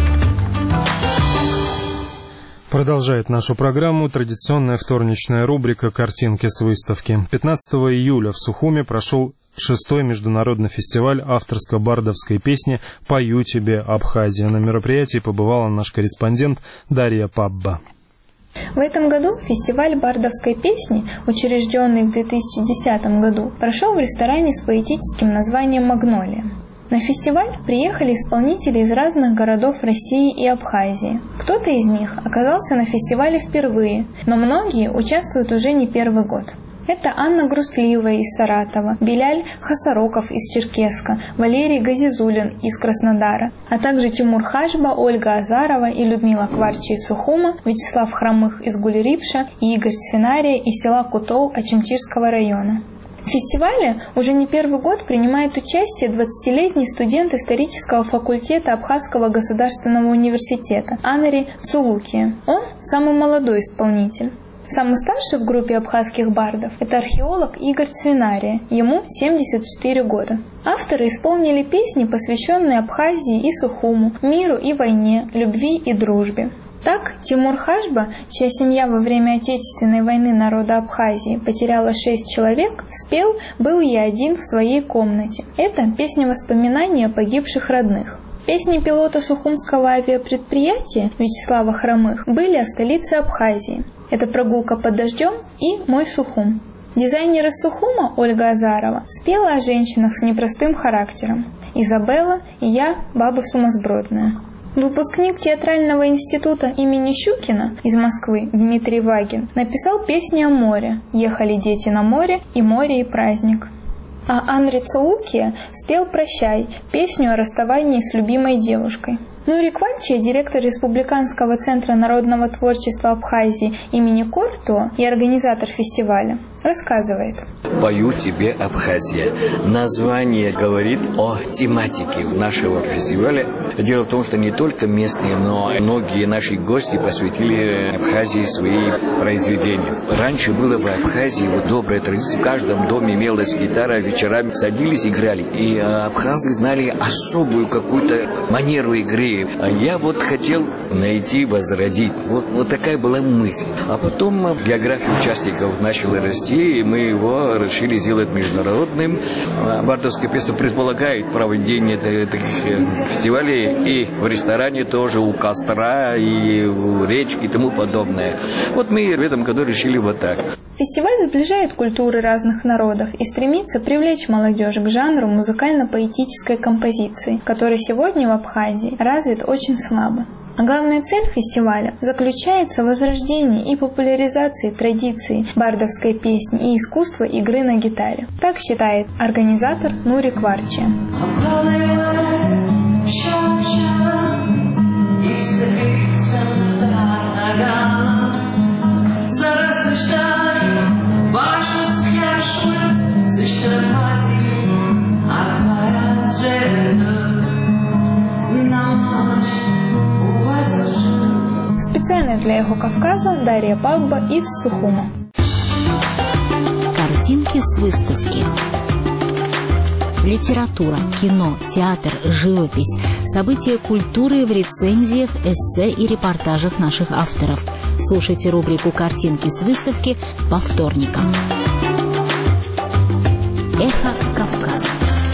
Продолжает нашу программу традиционная вторничная рубрика «Картинки с выставки». пятнадцатого июля в Сухуми прошел шестой международный фестиваль авторско-бардовской песни «Пою тебе, Абхазия». На мероприятии побывала наш корреспондент Дарья Пабба. В этом году фестиваль бардовской песни, учрежденный в две тысячи десятом году, прошел в ресторане с поэтическим названием «Магнолия». На фестиваль приехали исполнители из разных городов России и Абхазии. Кто-то из них оказался на фестивале впервые, но многие участвуют уже не первый год. Это Анна Грустливая из Саратова, Беляль Хасароков из Черкесска, Валерий Газизулин из Краснодара, а также Тимур Хажба, Ольга Азарова и Людмила Кварчи из Сухума, Вячеслав Хромых из Гулерипша и Игорь Цвинария из села Кутол Ачимчирского района. В фестивале уже не первый год принимает участие двадцатилетний студент исторического факультета Абхазского государственного университета Анари Цулукия. Он самый молодой исполнитель. Самый старший в группе абхазских бардов – это археолог Игорь Цвинария, ему семьдесят четыре года. Авторы исполнили песни, посвященные Абхазии и Сухуму, миру и войне, любви и дружбе. Так, Тимур Хажба, чья семья во время Отечественной войны народа Абхазии потеряла шесть человек, спел «Был я один в своей комнате». Это песня воспоминаний о погибших родных. Песни пилота Сухумского авиапредприятия Вячеслава Хромых были о столице Абхазии. Это «Прогулка под дождем» и «Мой Сухум». Дизайнер из Сухума Ольга Азарова спела о женщинах с непростым характером. «Изабелла» и «Я, баба сумасбродная». Выпускник театрального института имени Щукина из Москвы Дмитрий Вагин написал песни о море «Ехали дети на море» и «Море и праздник». А Анри Цоукия спел «Прощай», песню о расставании с любимой девушкой. Нури Кварчия, директор Республиканского центра народного творчества Абхазии имени Кортуа и организатор фестиваля, рассказывает. «Пою тебе, Абхазия». Название говорит о тематике нашего фестиваля. Дело в том, что не только местные, но и многие наши гости посвятили Абхазии свои произведения. Раньше было в Абхазии вот добрая традиция. В каждом доме имелась гитара, вечерами садились, играли. И абхазы знали особую какую-то манеру игры. А я вот хотел найти, возродить. Вот, вот такая была мысль. А потом география участников начала расти, и мы его решили сделать международным. Бардовское песня предполагает проведение таких фестивалей и в ресторане тоже, у костра, и в речке и тому подобное. Вот мы в этом году решили вот так. Фестиваль сближает культуры разных народов и стремится привлечь молодежь к жанру музыкально-поэтической композиции, который сегодня в Абхазии развит очень слабо. А главная цель фестиваля заключается в возрождении и популяризации традиций бардовской песни и искусства игры на гитаре. Так считает организатор Нури Кварчия. Специально для Эхо Кавказа Дарья Пагба из Сухума. Картинки с выставки. Литература, кино, театр, живопись, события культуры в рецензиях, эссе и репортажах наших авторов. Слушайте рубрику «Картинки с выставки» по вторникам. Эхо Кавказа.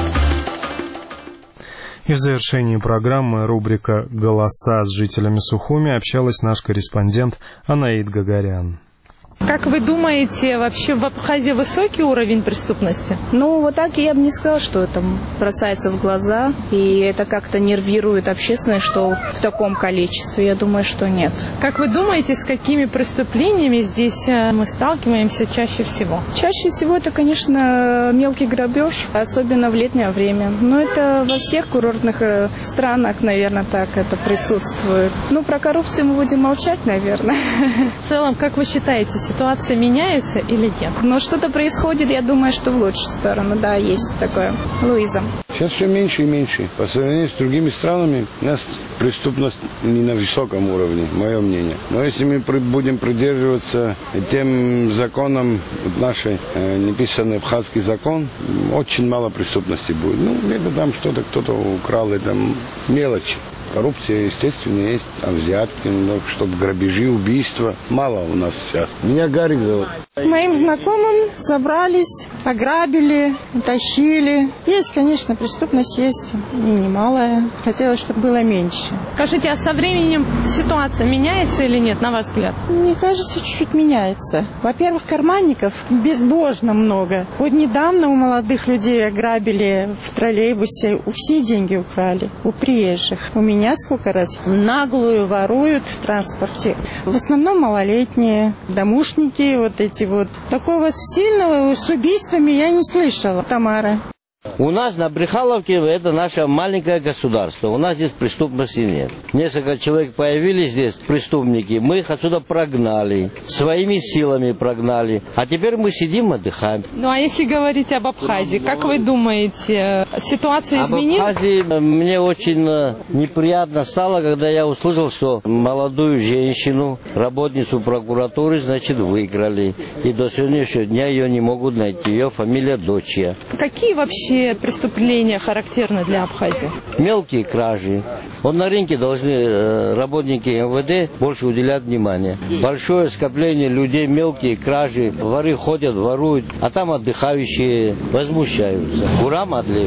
И в завершении программы рубрика «Голоса с жителями Сухуми» общалась наш корреспондент Анаид Гагарян. Как вы думаете, вообще в Абхазии высокий уровень преступности? Ну, вот так я бы не сказала, что это бросается в глаза, и это как-то нервирует общественность, что в таком количестве. Я думаю, что нет. Как вы думаете, с какими преступлениями здесь мы сталкиваемся чаще всего? Чаще всего это, конечно, мелкий грабеж, особенно в летнее время. Но это во всех курортных странах, наверное, так это присутствует. Ну, про коррупцию мы будем молчать, наверное. В целом, как вы считаете, ситуация меняется или нет? Но что-то происходит, я думаю, что в лучшую сторону, да, есть такое. Луиза. Сейчас все меньше и меньше. По сравнению с другими странами, у нас преступность не на высоком уровне, мое мнение. Но если мы будем придерживаться тем законам, нашей э, неписанный абхазский закон, очень мало преступности будет. Ну, где-то там что-то кто-то украл, это мелочи. Коррупция, естественно, есть, там взятки, ну, чтобы грабежи, убийства. Мало у нас сейчас. Меня Гарик зовут. Моим знакомым собрались, ограбили, утащили. Есть, конечно, преступность есть, и немалая. Хотелось, чтобы было меньше. Скажите, а со временем ситуация меняется или нет, на ваш взгляд? Мне кажется, чуть-чуть меняется. Во-первых, карманников безбожно много. Вот недавно у молодых людей ограбили в троллейбусе, у все деньги украли, у приезжих. У меня сколько раз наглую воруют в транспорте. В основном малолетние, домушники, вот эти вот. Такого вот сильного с убийствами я не слышала. Тамара. У нас на Брехаловке это наше маленькое государство. У нас здесь преступности нет. Несколько человек появились здесь, преступники. Мы их отсюда прогнали. Своими силами прогнали. А теперь мы сидим, отдыхаем. Ну а если говорить об Абхазии, как вы думаете, ситуация изменилась? Об Абхазии мне очень неприятно стало, когда я услышал, что молодую женщину, работницу прокуратуры, значит, выиграли. И до сегодняшнего дня ее не могут найти. Ее фамилия Дочья. Какие вообще преступления характерны для Абхазии? Мелкие кражи. Вот на рынке должны работники эм вэ дэ больше уделять внимание. Большое скопление людей, мелкие кражи. Воры ходят, воруют, а там отдыхающие возмущаются. Гурам Адлева.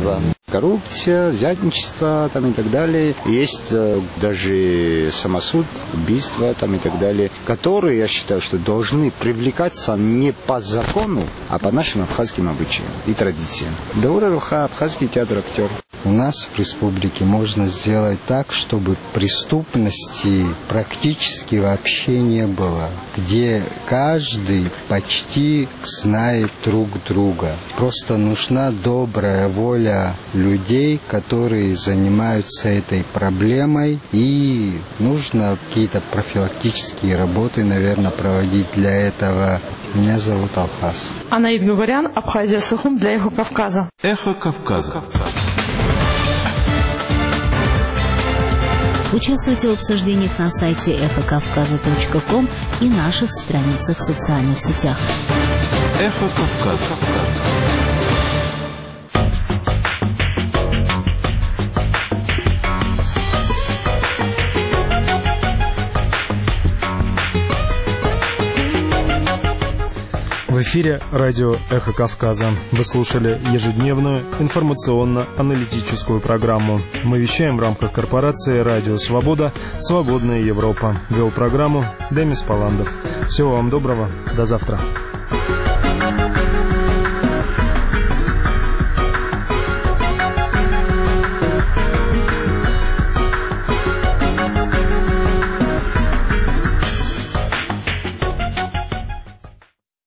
Коррупция, взятничество там и так далее. Есть э, даже самосуд, убийства там и так далее, которые, я считаю, что должны привлекаться не по закону, а по нашим абхазским обычаям и традициям. Даура Руха, абхазский театр «Актер». У нас в республике можно сделать так, чтобы преступности практически вообще не было, где каждый почти знает друг друга. Просто нужна добрая воля людей, которые занимаются этой проблемой, и нужно какие-то профилактические работы, наверное, проводить для этого. Меня зовут Алхаз. Анаид Гугарян, Абхазия, Сухум для Эхо Кавказа. Эхо Кавказа. Участвуйте в обсуждениях на сайте эхо кавказа точка ком и наших страницах в социальных сетях. Эхо Кавказа. В эфире радио «Эхо Кавказа». Вы слушали ежедневную информационно-аналитическую программу. Мы вещаем в рамках корпорации «Радио Свобода. Свободная Европа». Вел программу Демис Паландов. Всего вам доброго. До завтра.